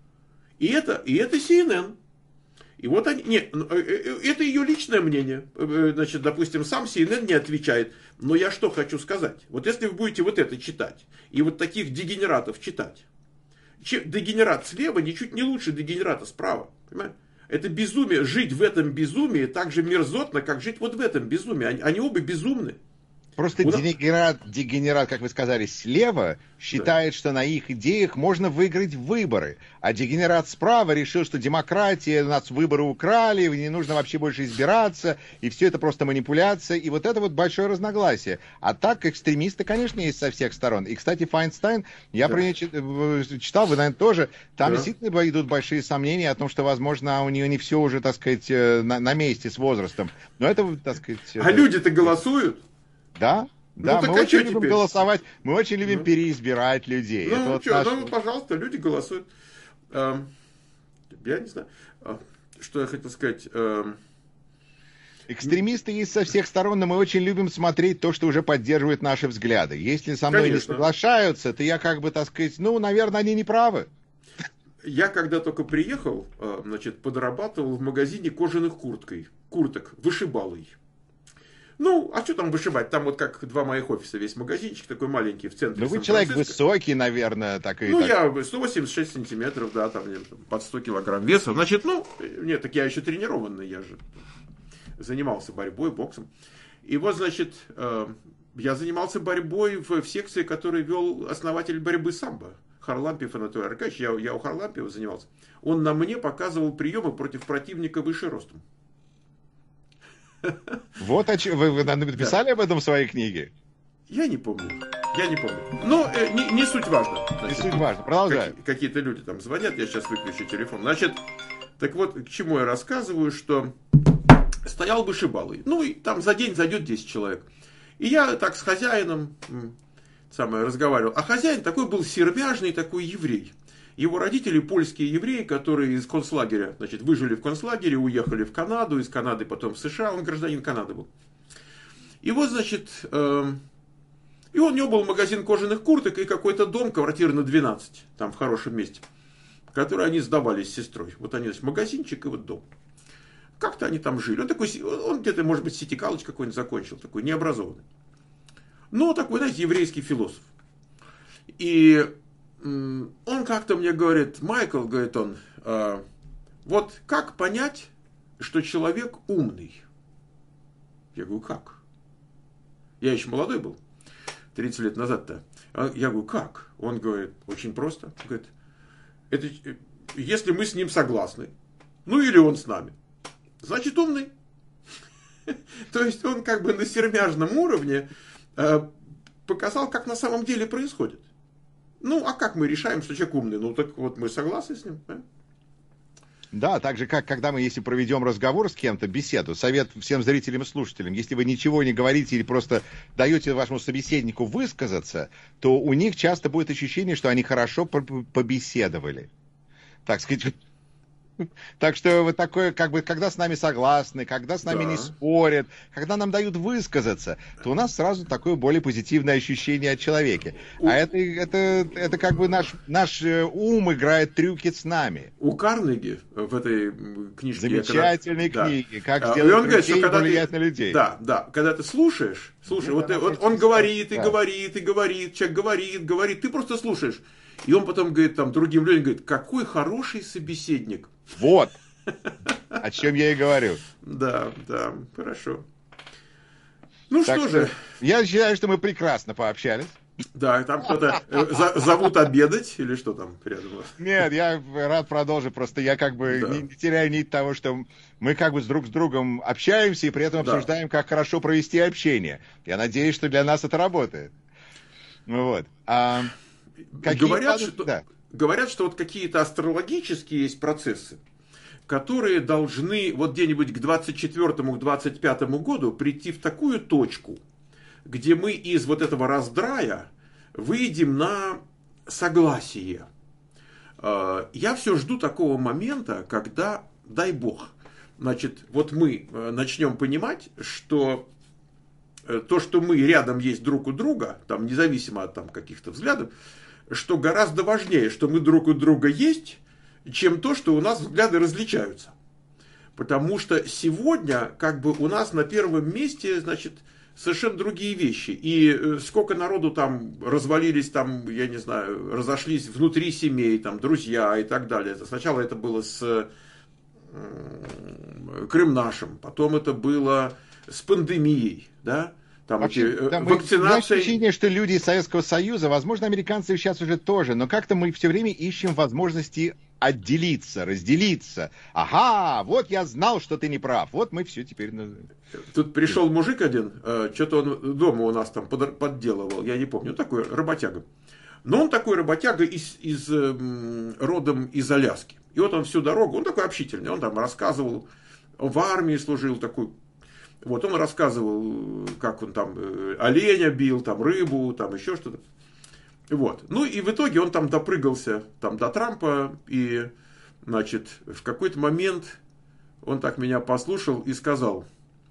И это, и это си эн эн. И вот они, нет, это ее личное мнение. Значит, допустим, сам си эн эн не отвечает. Но я что хочу сказать. Вот если вы будете вот это читать, и вот таких дегенератов читать, дегенерат слева ничуть не лучше дегенерата справа. Понимаете? Это безумие. Жить в этом безумии так же мерзотно, как жить вот в этом безумии. Они, они оба безумны. Просто У дегенерат, дегенерат, как вы сказали, слева считает, да. что на их идеях можно выиграть выборы. А дегенерат справа решил, что демократия, у нас выборы украли, не нужно вообще больше избираться, и все это просто манипуляция. И вот это вот большое разногласие. А так экстремисты, конечно, есть со всех сторон. И, кстати, Файнстайн, я да. про нее читал, вы, наверное, тоже. Там да. действительно идут большие сомнения о том, что, возможно, у нее не все уже, так сказать, на, на месте с возрастом. Но это, так сказать... А это... люди-то голосуют? Да, ну, да, мы очень любим теперь? голосовать, мы очень любим ну. переизбирать людей. Ну, это вот что, наш... ну, пожалуйста, люди голосуют. Эм, я не знаю, что я хотел сказать. Эм... Экстремисты есть со всех сторон, но мы очень любим смотреть то, что уже поддерживает наши взгляды. Если со мной Конечно. не соглашаются, то я как бы, так сказать, ну, наверное, они не правы. Я когда только приехал, значит, подрабатывал в магазине кожаных курткой, курток, вышибалой. Ну, а что там вышивать? Там вот как два моих офиса, весь магазинчик такой маленький в центре. Ну, вы человек высокий, наверное, так и Ну, так. я сто восемьдесят шесть сантиметров, да, там, там под сто килограмм веса. Значит, ну, нет, так я еще тренированный, я же занимался борьбой, боксом. И вот, значит, я занимался борьбой в, в секции, которую вел основатель борьбы самбо. Харлампиев Анатолий Аркадьевич, я, я у Харлампиева занимался. Он на мне показывал приемы против противника выше ростом. Вот о чем вы, вы написали да. об этом в своей книге? Я не помню. Я не помню. Но э, не, не суть важно. Значит, не суть важно. Продолжаем. Как, какие-то люди там звонят, я сейчас выключу телефон. Значит, так вот, к чему я рассказываю, что стоял вышибалой. Ну, и там за день зайдет десять человек. И я так с хозяином самое, разговаривал. А хозяин такой был сермяжный, такой еврей. Его родители польские евреи, которые из концлагеря, значит, выжили в концлагере, уехали в Канаду, из Канады потом в США, он гражданин Канады был. И вот, значит, э, и у него был магазин кожаных курток и какой-то дом, квартира на двенадцать, там в хорошем месте, который они сдавали с сестрой. Вот они, значит, магазинчик и вот дом. Как-то они там жили. Он такой, он где-то, может быть, Сити Колледж какой-нибудь закончил, такой необразованный. Но такой, знаете, еврейский философ. И он как-то мне говорит, Майкл, говорит он, э, вот как понять, что человек умный? Я говорю, как? Я еще молодой был, тридцать лет назад-то. Я говорю, как? Он говорит, очень просто. Он говорит, это, если мы с ним согласны, ну или он с нами, значит умный. То есть он как бы на сермяжном уровне э, показал, как на самом деле происходит. Ну, а как мы решаем, что человек умный? Ну, так вот мы согласны с ним. Да? Да, так же, как когда мы, если проведем разговор с кем-то, беседу, совет всем зрителям и слушателям, если вы ничего не говорите или просто даете вашему собеседнику высказаться, то у них часто будет ощущение, что они хорошо побеседовали. Так сказать. Так что вот такое, как бы, когда с нами согласны, когда с нами да. не спорят, когда нам дают высказаться, то у нас сразу такое более позитивное ощущение о человеке. У... А это, это, это как бы наш, наш ум играет трюки с нами. У Карнеги в этой книжке... Замечательной когда... книги. Как а, сделать он говорит, что когда влиять ты... на людей. Да, да. Когда ты слушаешь, слушай, ну, вот, ты, вот он говорит и да. говорит и говорит, человек говорит, говорит, ты просто слушаешь. И он потом говорит там другим людям, говорит, какой хороший собеседник. Вот, о чем я и говорю. Да, да, хорошо. Ну так что, что же. Я считаю, что мы прекрасно пообщались. Да, там кто-то за, зовут обедать или что там рядом у вас? Нет, я рад продолжить, просто я как бы да. не, не теряю нить того, что мы как бы с друг с другом общаемся и при этом да. обсуждаем, как хорошо провести общение. Я надеюсь, что для нас это работает. Ну вот. А говорят, планы... что... Да. Говорят, что вот какие-то астрологические есть процессы, которые должны вот где-нибудь к двадцать четвёртому, к двадцать пятому году прийти в такую точку, где мы из вот этого раздрая выйдем на согласие. Я все жду такого момента, когда, дай бог, значит, вот мы начнем понимать, что то, что мы рядом есть друг у друга, там, независимо от там, каких-то взглядов, что гораздо важнее, что мы друг у друга есть, чем то, что у нас взгляды различаются. Потому что сегодня как бы у нас на первом месте, значит, совершенно другие вещи. И сколько народу там развалились, там, я не знаю, разошлись внутри семей, там, друзья и так далее. Сначала это было с Крым нашим, потом это было с пандемией, да. Там вообще, эти, да, вакцинация... ощущение, что люди из Советского Союза, возможно, американцы сейчас уже тоже, но как-то мы все время ищем возможности отделиться, разделиться. Ага, вот я знал, что ты не прав. Вот мы все теперь... Тут пришел мужик один, что-то он дома у нас там подделывал, я не помню, такой работяга. Но он такой работяга из, из, родом из Аляски. И вот он всю дорогу, он такой общительный, он там рассказывал, в армии служил такой. Вот он рассказывал, как он там оленя бил, там рыбу, там еще что-то. Вот. Ну и в итоге он там допрыгался там, до Трампа. И, значит, в какой-то момент он так меня послушал и сказал,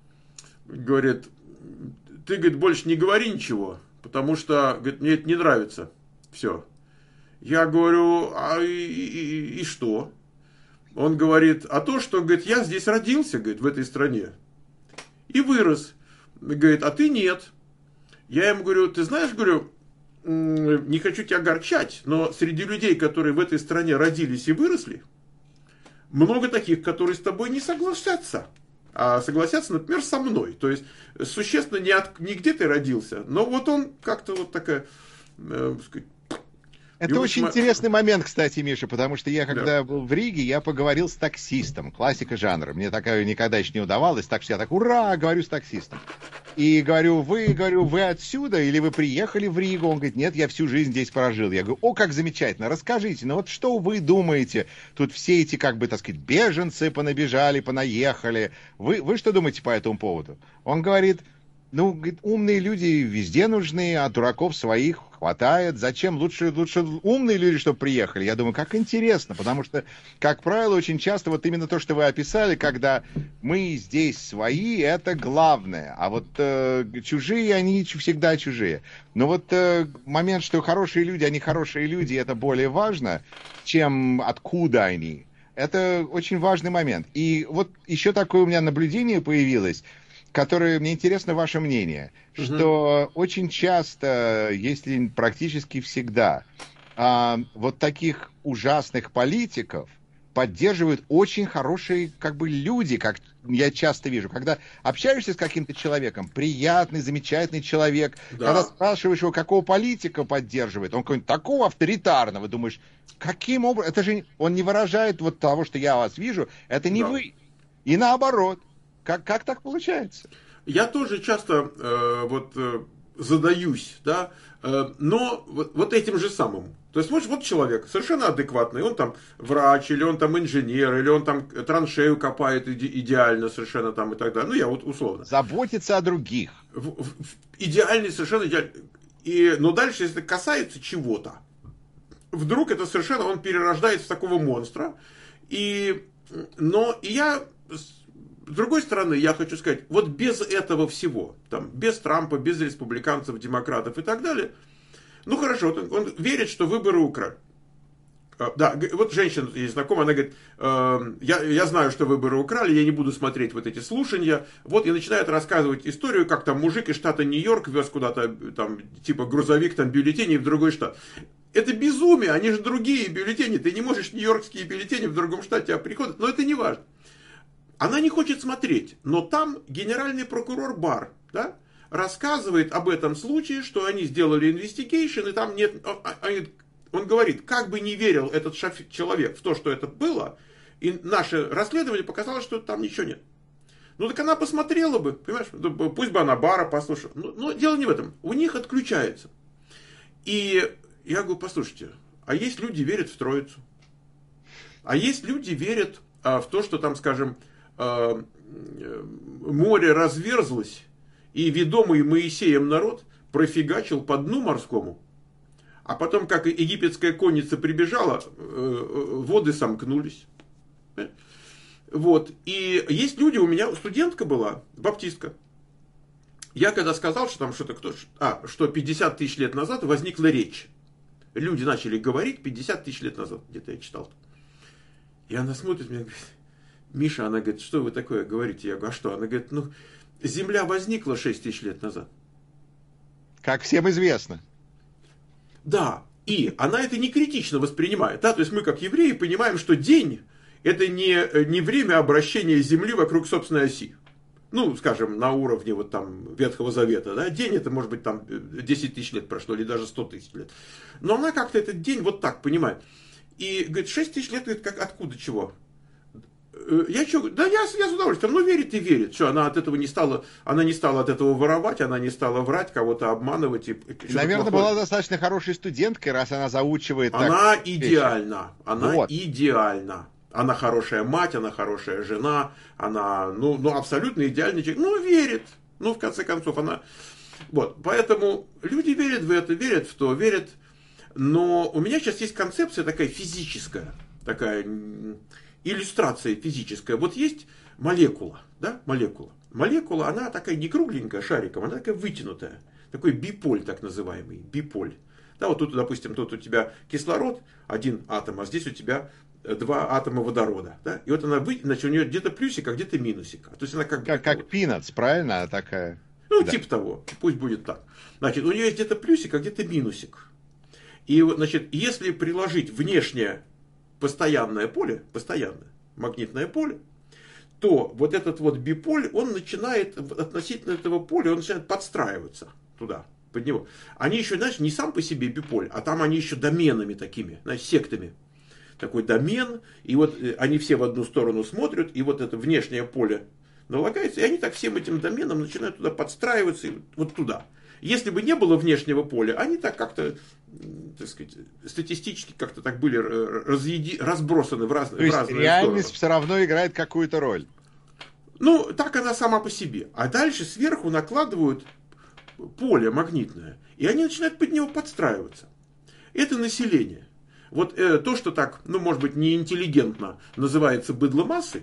говорит, ты, говорит, больше не говори ничего, потому что, говорит, мне это не нравится. Все. Я говорю, а и, и, и что? Он говорит, а то, что, говорит, я здесь родился, говорит, в этой стране. И вырос. Говорит, а ты нет. Я ему говорю, ты знаешь, говорю, не хочу тебя огорчать, но среди людей, которые в этой стране родились и выросли, много таких, которые с тобой не согласятся. А согласятся, например, со мной. То есть, существенно, не, от, не где ты родился, но вот он как-то вот такая, э, сказать, это очень вот... интересный момент, кстати, Миша, потому что я, когда да. был в Риге, я поговорил с таксистом, классика жанра. Мне такая никогда еще не удавалось, так что я так, ура, говорю с таксистом. И говорю, вы, говорю, вы отсюда или вы приехали в Ригу? Он говорит, нет, я всю жизнь здесь прожил. Я говорю, о, как замечательно, расскажите, ну вот что вы думаете? Тут все эти, как бы, так сказать, беженцы понабежали, понаехали. Вы, вы что думаете по этому поводу? Он говорит, ну, говорит, умные люди везде нужны, а дураков своих хватает. Зачем? Лучше, лучше умные люди, чтобы приехали. Я думаю, как интересно, потому что, как правило, очень часто вот именно то, что вы описали, когда мы здесь свои, это главное. А вот э, чужие, они всегда чужие. Но вот э, момент, что хорошие люди, они хорошие люди, это более важно, чем откуда они. Это очень важный момент. И вот еще такое у меня наблюдение появилось, которое, мне интересно ваше мнение, угу. что очень часто, если практически всегда, а, вот таких ужасных политиков поддерживают очень хорошие как бы люди, как я часто вижу. Когда общаешься с каким-то человеком, приятный, замечательный человек, да. когда спрашиваешь его, какого политика поддерживает, он какой-нибудь такого авторитарного, думаешь, каким образом, это же он не выражает вот того, что я вас вижу, это не да. вы. И наоборот. Как, как так получается? Я тоже часто э, вот, э, задаюсь, да, но вот, вот этим же самым. То есть, вот, вот человек совершенно адекватный, он там врач, или он там инженер, или он там траншею копает иде, идеально совершенно там и так далее. Ну, я вот условно. Заботиться о других. В, в, идеальный, совершенно идеальный. И, но дальше, если это касается чего-то, вдруг это совершенно, он перерождается в такого монстра. И, но и я, с другой стороны, я хочу сказать, вот без этого всего, там, без Трампа, без республиканцев, демократов и так далее, ну хорошо, он, он верит, что выборы украли. Да, вот женщина есть знакомая, она говорит, э, я, я знаю, что выборы украли, я не буду смотреть вот эти слушания. Вот и начинает рассказывать историю, как там мужик из штата Нью-Йорк вез куда-то, там, типа грузовик, там, бюллетени в другой штат. Это безумие, они же другие бюллетени, ты не можешь нью-йоркские бюллетени в другом штате приходят, но это не важно. Она не хочет смотреть, но там генеральный прокурор Барр, да, рассказывает об этом случае, что они сделали инвестигейшн, и там нет... Он говорит, как бы не верил этот шофер, человек в то, что это было, и наше расследование показало, что там ничего нет. Ну так она посмотрела бы, понимаешь, пусть бы она Барра послушала. Но, но дело не в этом, у них отключается. И я говорю, послушайте, а есть люди верят в Троицу, а есть люди верят а, в то, что там, скажем, а, море разверзлось, и ведомый Моисеем народ профигачил по дну морскому. А потом, как египетская конница прибежала, воды сомкнулись. Вот. И есть люди, у меня студентка была, баптистка. Я когда сказал, что там что-то кто, а, что пятьдесят тысяч лет назад возникла речь. Люди начали говорить пятьдесят тысяч лет назад, где-то я читал. И она смотрит меня, говорит, Миша, она говорит, что вы такое говорите? Я говорю, а что? Она говорит, ну, Земля возникла шесть тысяч лет назад. Как всем известно. Да, и она это не критично воспринимает. Да? То есть мы, как евреи, понимаем, что день – это не, не время обращения Земли вокруг собственной оси. Ну, скажем, на уровне вот там Ветхого Завета. Да? День – это, может быть, там десять тысяч лет прошло, или даже сто тысяч лет. Но она как-то этот день вот так понимает. И говорит, шесть тысяч лет, говорит, как, откуда чего? Я что, да я, я с удовольствием, ну верит и верит, что она от этого не стала, она не стала от этого воровать, она не стала врать, кого-то обманывать. И, и наверное, плохое. Была достаточно хорошей студенткой, раз она заучивает. Она так, идеальна, она вот. идеальна. Она хорошая мать, она хорошая жена, она, ну, ну абсолютно идеальный человек, ну верит, ну в конце концов она, вот, поэтому люди верят в это, верят в то, верят, но у меня сейчас есть концепция такая физическая, такая... иллюстрация физическая. Вот есть молекула, да, молекула. Молекула, она такая не кругленькая шариком, она такая вытянутая. Такой биполь, так называемый, биполь. Да, вот тут, допустим, тут у тебя кислород, один атом, а здесь у тебя два атома водорода. Да? И вот она, вы... значит, у нее где-то плюсик, а где-то минусик. То есть она как... Как, как пинац, правильно? Такая... Ну, да. Типа того, пусть будет так. Значит, у нее есть где-то плюсик, а где-то минусик. И, значит, если приложить внешнее постоянное поле, постоянное магнитное поле, то вот этот вот биполь, он начинает, относительно этого поля, он начинает подстраиваться туда, под него. Они еще, знаешь, не сам по себе биполь, а там они еще доменами такими, знаешь, сектами. Такой домен, и вот они все в одну сторону смотрят, и вот это внешнее поле налагается, и они так всем этим доменом начинают туда подстраиваться, и вот туда. Если бы не было внешнего поля, они так как-то, так сказать, статистически как-то так были разъеди... разбросаны в, раз... То есть в разные реальность стороны. Все равно играет какую-то роль. Ну, так она сама по себе. А дальше сверху накладывают поле магнитное, и они начинают под него подстраиваться. Это население. Вот э, то, что так, ну, может быть, неинтеллигентно называется быдломассой,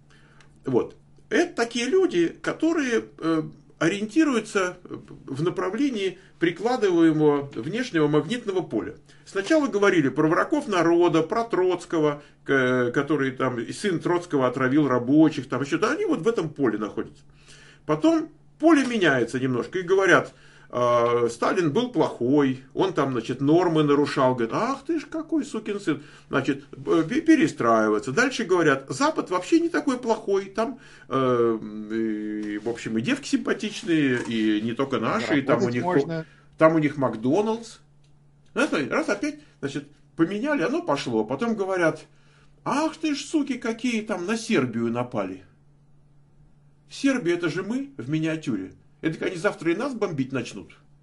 вот, это такие люди, которые... Э, ориентируется в направлении прикладываемого внешнего магнитного поля. Сначала говорили про врагов народа, про Троцкого, который там, сын Троцкого отравил рабочих, там еще, да, они вот в этом поле находятся. Потом поле меняется немножко и говорят, Сталин был плохой, он там, значит, нормы нарушал, говорят, ах ты ж какой сукин сын, значит, перестраиваться. Дальше говорят, Запад вообще не такой плохой, там, э, и, в общем, и девки симпатичные, и не только наши, и там у них, там у них Макдоналдс. Раз опять, значит, поменяли, оно пошло, потом говорят, ах ты ж суки какие там на Сербию напали. Сербия это же мы в миниатюре. Это они завтра и нас бомбить начнут.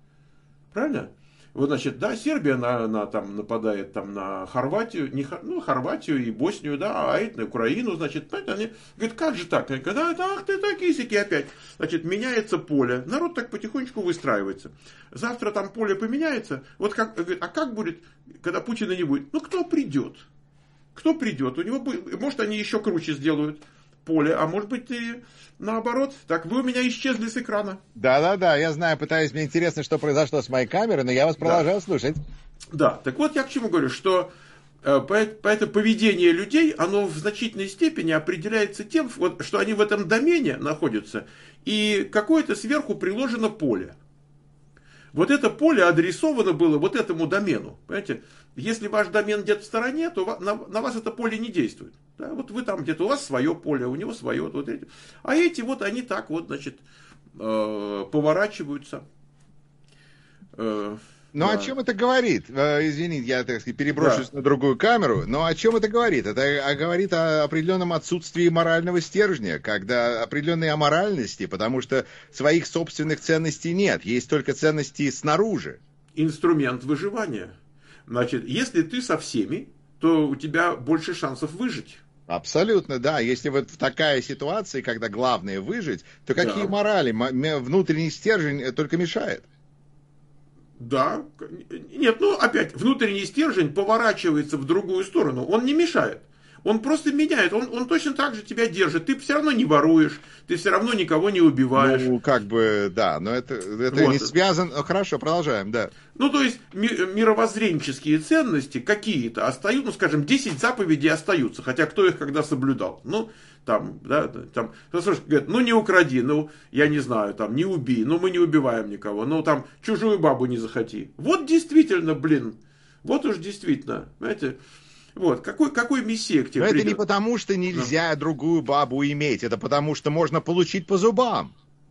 Правильно? Вот, значит, да, Сербия на, на, там, нападает там, на Хорватию, не, ну, Хорватию и Боснию, да, а это на Украину, значит, они говорят, как же так? Да, ах ты такие сяки опять. Значит, меняется поле, народ так потихонечку выстраивается. Завтра там поле поменяется, вот как, говорит, а как будет, когда Путина не будет? Ну, кто придет? Кто придет? У него будет, может, они еще круче сделают поле, а может быть и наоборот. Так, вы у меня исчезли с экрана. Да-да-да, я знаю, пытаюсь, мне интересно, что произошло с моей камерой, но я вас продолжаю да. слушать. Да, так вот я к чему говорю, что э, поэтому поведение людей, оно в значительной степени определяется тем, вот, что они в этом домене находятся, и какое-то сверху приложено поле. Вот это поле адресовано было вот этому домену. Понимаете? Если ваш домен где-то в стороне, то на, на вас это поле не действует. Да? Вот вы там где-то, у вас свое поле, у него свое. Вот эти. А эти вот, они так вот, значит, э, поворачиваются. Э, но да. О чем это говорит? Э, извините, я, так сказать, переброшусь да. на другую камеру. Но о чем это говорит? Это говорит о определенном отсутствии морального стержня, когда определенной аморальности, потому что своих собственных ценностей нет. Есть только ценности снаружи. Инструмент выживания. Значит, если ты со всеми, то у тебя больше шансов выжить. Абсолютно, да. Если вот в такая ситуация, когда главное выжить, то какие да. морали? Внутренний стержень только мешает. Да. Нет, ну опять, внутренний стержень поворачивается в другую сторону. Он не мешает. Он просто меняет, он, он точно так же тебя держит. Ты все равно не воруешь, ты все равно никого не убиваешь. Ну, как бы, да, но это, это вот. не связано. Хорошо, продолжаем, да. Ну, то есть, ми- мировоззренческие ценности какие-то остаются, ну, скажем, десять заповедей остаются, хотя кто их когда соблюдал? Ну, там, да, там, ну, слушай, говорят, ну, не укради, ну, я не знаю, там, не убей, ну, мы не убиваем никого, ну, там, чужую бабу не захоти. Вот действительно, блин, вот уж действительно, знаете... Вот, какой, какой мессия к тебе Но придет? Это не потому, что нельзя no. другую бабу иметь, это потому, что можно получить по зубам.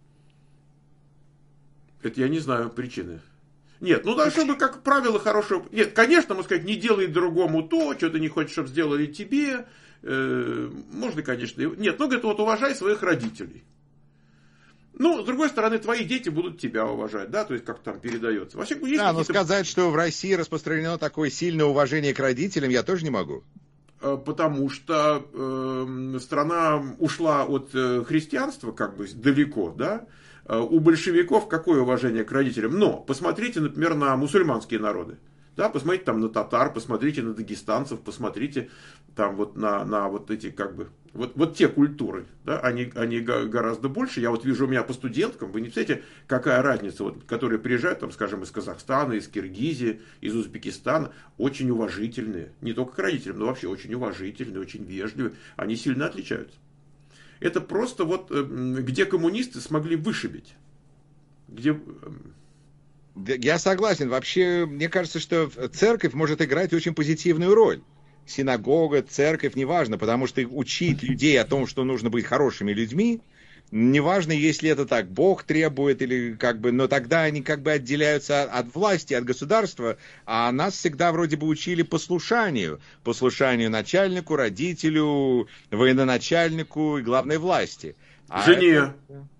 Это я не знаю причины. Нет, ну да, чтобы, как правило, хорошего... Нет, конечно, можно сказать, не делай другому то, что ты не хочешь, чтобы сделали тебе. Э, можно, конечно... Нет, ну, говорит, вот уважай своих родителей. Ну, с другой стороны, твои дети будут тебя уважать, да, то есть как там передается. Вообще, есть да, но сказать, что в России распространено такое сильное уважение к родителям, я тоже не могу. Потому что э, страна ушла от э, христианства как бы далеко, да. У большевиков какое уважение к родителям? Но посмотрите, например, на мусульманские народы. Да, посмотрите там на татар, посмотрите на дагестанцев, посмотрите там вот на, на вот эти как бы, вот, вот те культуры, да, они, они гораздо больше. Я вот вижу у меня по студенткам, вы не представляете, какая разница, вот, которые приезжают, там, скажем, из Казахстана, из Киргизии, из Узбекистана, очень уважительные, не только к родителям, но вообще очень уважительные, очень вежливые, они сильно отличаются. Это просто вот где коммунисты смогли вышибить, где... Я согласен. Вообще, мне кажется, что церковь может играть очень позитивную роль. Синагога, церковь, неважно, потому что учить людей о том, что нужно быть хорошими людьми, неважно, если это так Бог требует, или как бы, но тогда они как бы отделяются от власти, от государства, а нас всегда вроде бы учили послушанию. Послушанию начальнику, родителю, военачальнику и главной власти. А Жене. Это...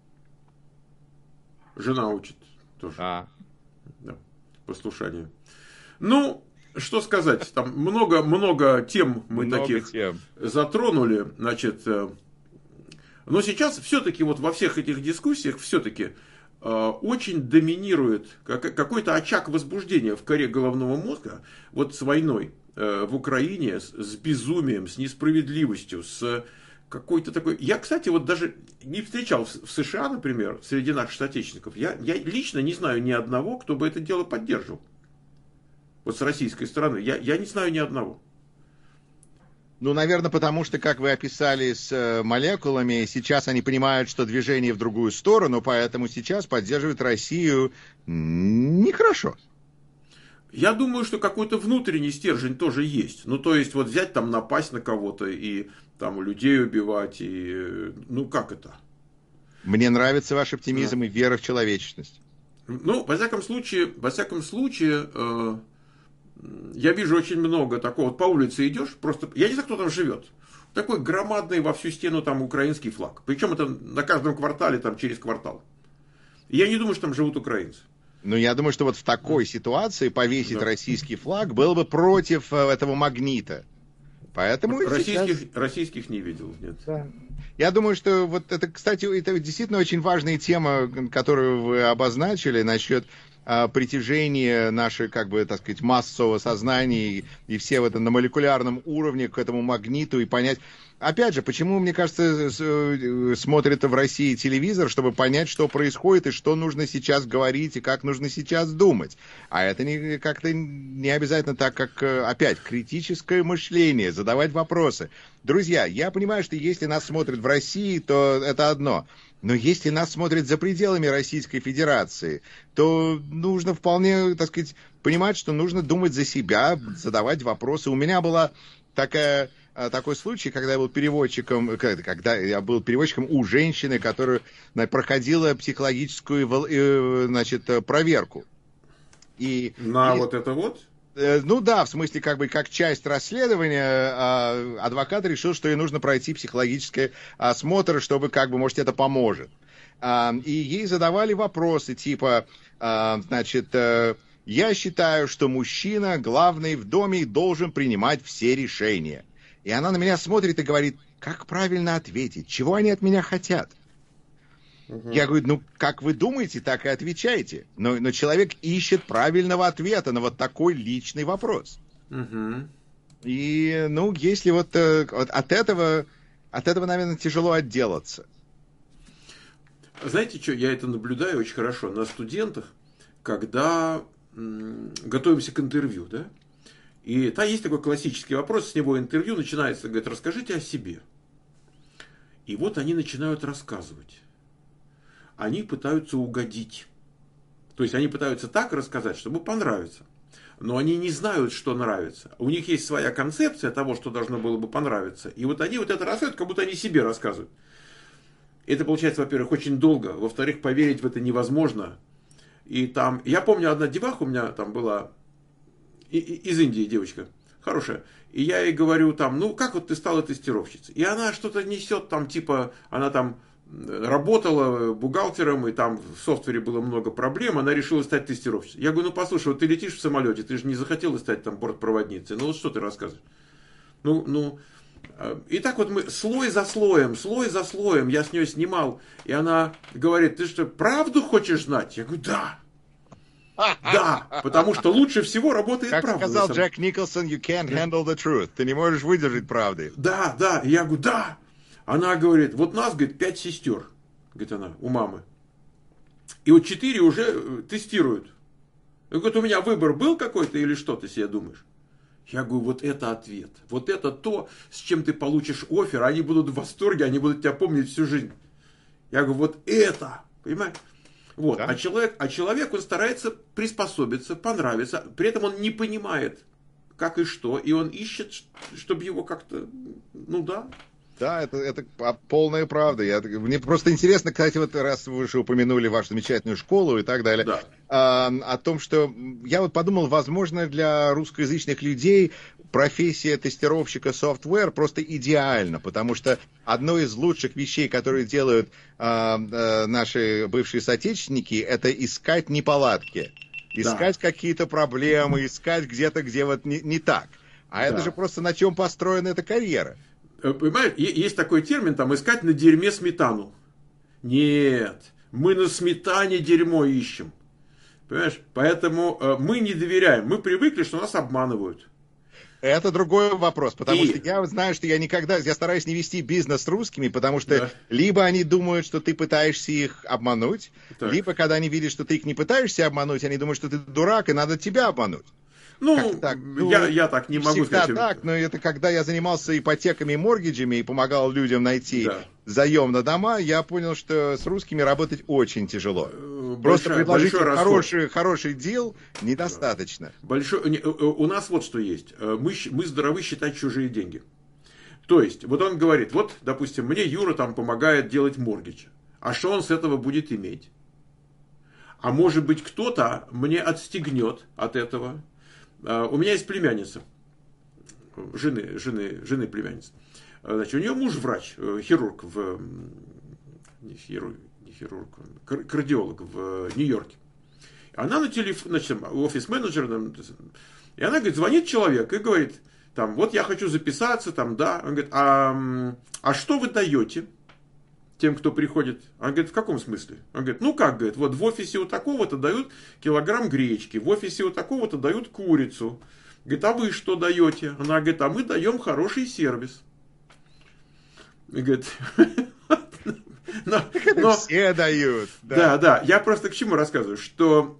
Жена учит тоже. А. Да, послушание. Ну, что сказать, там много, много тем мы много таких тем. затронули, значит, но сейчас все-таки вот во всех этих дискуссиях все-таки э, очень доминирует как, какой-то очаг возбуждения в коре головного мозга вот с войной э, в Украине, с, с безумием, с несправедливостью, с какой-то такой... Я, кстати, вот даже не встречал в США, например, среди наших соотечественников, я, я лично не знаю ни одного, кто бы это дело поддерживал. Вот с российской стороны. Я, я не знаю ни одного. Ну, наверное, потому что, как вы описали с молекулами, сейчас они понимают, что движение в другую сторону, поэтому сейчас поддерживают Россию нехорошо. Я думаю, что какой-то внутренний стержень тоже есть. Ну, то есть, вот взять там, напасть на кого-то и там людей убивать, и... Ну, как это? Мне нравится ваш оптимизм да. и вера в человечность. Ну, во всяком случае, во всяком случае, э, я вижу очень много такого. Вот по улице идешь, просто... Я не знаю, кто там живет. Такой громадный во всю стену там украинский флаг. Причем это на каждом квартале, там через квартал. Я не думаю, что там живут украинцы. Ну, я думаю, что вот в такой ситуации повесить да. российский флаг было бы против этого магнита. Поэтому российских, сейчас... российских не видел, нет. Да. Я думаю, что вот это, кстати, это действительно очень важная тема, которую вы обозначили насчет а, притяжения нашей, как бы, так сказать, массового сознания и, и все вот это на молекулярном уровне к этому магниту и понять. Опять же, почему, мне кажется, смотрят в России телевизор, чтобы понять, что происходит и что нужно сейчас говорить и как нужно сейчас думать. А это не, как-то не обязательно так, как, опять, критическое мышление, задавать вопросы. Друзья, я понимаю, что если нас смотрят в России, то это одно. Но если нас смотрят за пределами Российской Федерации, то нужно вполне, так сказать, понимать, что нужно думать за себя, задавать вопросы. У меня была такая... такой случай, когда я был переводчиком, когда я был переводчиком у женщины, которая проходила психологическую, значит, проверку. И, На и, вот это вот? Ну да, в смысле, как бы, как часть расследования, адвокат решил, что ей нужно пройти психологический осмотр, чтобы, как бы, может, это поможет. И ей задавали вопросы, типа, значит, я считаю, что мужчина, главный в доме, и должен принимать все решения. И она на меня смотрит и говорит, как правильно ответить, чего они от меня хотят? Угу. Я говорю, ну, как вы думаете, так и отвечайте. Но, но человек ищет правильного ответа на вот такой личный вопрос. Угу. И, ну, если вот, вот от этого, от этого, наверное, тяжело отделаться. Знаете, что, я это наблюдаю очень хорошо на студентах, когда м- готовимся к интервью, да? И там есть такой классический вопрос, с него интервью начинается, говорит, расскажите о себе. И вот они начинают рассказывать. Они пытаются угодить. То есть они пытаются так рассказать, чтобы понравиться. Но они не знают, что нравится. У них есть своя концепция того, что должно было бы понравиться. И вот они вот это рассказывают, как будто они себе рассказывают. Это получается, во-первых, очень долго. Во-вторых, поверить в это невозможно. И там, я помню, одна деваха у меня там была... из Индии девочка, хорошая. И я ей говорю там, ну как вот ты стала тестировщицей? И она что-то несет там, типа, она там работала бухгалтером, и там в софтвере было много проблем, она решила стать тестировщицей. Я говорю, ну послушай, вот ты летишь в самолете, ты же не захотела стать там бортпроводницей, ну вот что ты рассказываешь? Ну, ну, и так вот мы слой за слоем, слой за слоем, я с нее снимал, и она говорит, ты что, правду хочешь знать? Я говорю, да. Да, потому что лучше всего работает как правда. Как сказал Джек Николсон, you can't handle the truth. Ты не можешь выдержать правды. Да, да. И я говорю, да. Она говорит, вот нас, говорит, пять сестер, говорит она, у мамы. И вот четыре уже тестируют. И говорит, у меня выбор был какой-то или что ты себе думаешь? Я говорю, вот это ответ. Вот это то, с чем ты получишь оффер. Они будут в восторге, они будут тебя помнить всю жизнь. Я говорю, вот это, понимаешь? Вот. Да? А, человек, а человек, он старается приспособиться, понравиться. При этом он не понимает, как и что. И он ищет, чтобы его как-то... Ну да. Да, это, это полная правда. Я, мне просто интересно, кстати, вот раз вы уже упомянули вашу замечательную школу и так далее, да. а, о том, что я вот подумал, возможно, для русскоязычных людей профессия тестировщика software просто идеальна, потому что одно из лучших вещей, которые делают а, а, наши бывшие соотечественники, это искать неполадки, искать да. какие-то проблемы, искать где-то, где вот не, не так. А да. это же просто на чем построена эта карьера. Понимаешь, есть такой термин, там, искать на дерьме сметану. Нет, мы на сметане дерьмо ищем. Понимаешь, поэтому э, мы не доверяем, мы привыкли, что нас обманывают. Это другой вопрос, потому И... что я знаю, что я никогда, я стараюсь не вести бизнес с русскими, потому что да. либо они думают, что ты пытаешься их обмануть, так. либо когда они видят, что ты их не пытаешься обмануть, они думают, что ты дурак и надо тебя обмануть. Ну, так? ну я, я так не могу сказать. Всегда так, но это когда я занимался ипотеками и моргиджами и помогал людям найти да. заем на дома, я понял, что с русскими работать очень тяжело. Большая, Просто предложить хороший, хороший дел недостаточно. Большой, у нас вот что есть. Мы, мы здоровы считать чужие деньги. То есть, вот он говорит, вот, допустим, мне Юра там помогает делать моргидж. А что он с этого будет иметь? А может быть, кто-то мне отстегнет от этого. У меня есть племянница, жены, жены, жены племянницы. Значит, у нее муж врач, хирург в не хирург, не хирург, кардиолог в Нью-Йорке. Она на телефон, значит, офис-менеджер, и она, говорит, звонит человек и говорит, там, вот я хочу записаться, там, да. Он говорит, а, а что вы даете тем, кто приходит? Он говорит, в каком смысле? Он говорит, ну как, говорит, вот в офисе у такого-то дают килограмм гречки, в офисе у такого-то дают курицу. Говорит, а вы что даете? Она говорит, а мы даем хороший сервис. И говорит, но, но, все дают. Да. да, да. Я просто к чему рассказываю, что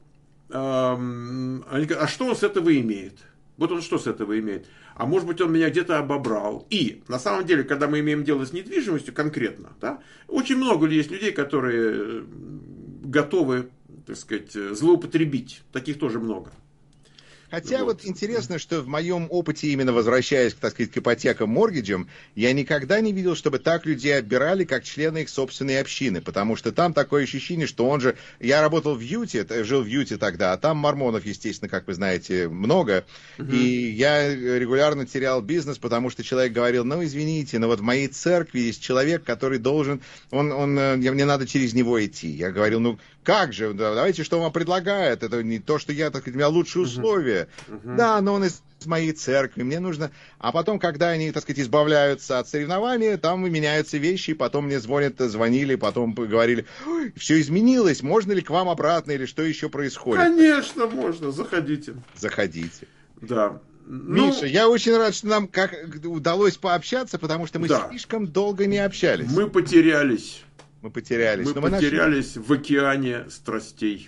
эм, они говорят, а что он с этого имеет? Вот он что с этого имеет? А может быть, он меня где-то обобрал. И на самом деле, когда мы имеем дело с недвижимостью конкретно, да, очень много есть людей, которые готовы, так сказать, злоупотребить. Таких тоже много. Хотя вот. вот интересно, что в моем опыте, именно возвращаясь, так сказать, к ипотекам, моргиджам, я никогда не видел, чтобы так людей отбирали, как члены их собственной общины, потому что там такое ощущение, что он же... Я работал в Юте, жил в Юте тогда, а там мормонов, естественно, как вы знаете, много, угу. И я регулярно терял бизнес, потому что человек говорил, ну, извините, но вот в моей церкви есть человек, который должен... Он, он, мне надо через него идти. Я говорил, ну, как же, давайте, что он вам предлагает, это не то, что я, так сказать, у меня лучшие условия. Uh-huh. Да, но он из моей церкви, мне нужно... А потом, когда они, так сказать, избавляются от соревнований, там меняются вещи, и потом мне звонят, звонили, потом говорили, все изменилось, можно ли к вам обратно, или что еще происходит? Конечно, можно, заходите. Заходите. Да. Миша, ну, я очень рад, что нам как удалось пообщаться, потому что мы да. слишком долго не общались. Мы потерялись. Мы потерялись. Мы но потерялись мы начали... в океане страстей.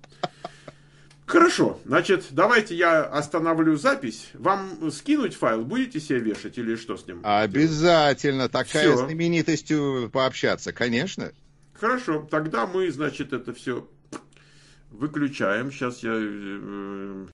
Хорошо, значит, давайте я остановлю запись. Вам скинуть файл, будете себе вешать или что с ним? Обязательно, такая все. Знаменитостью пообщаться, конечно. Хорошо, тогда мы, значит, это все выключаем. Сейчас я...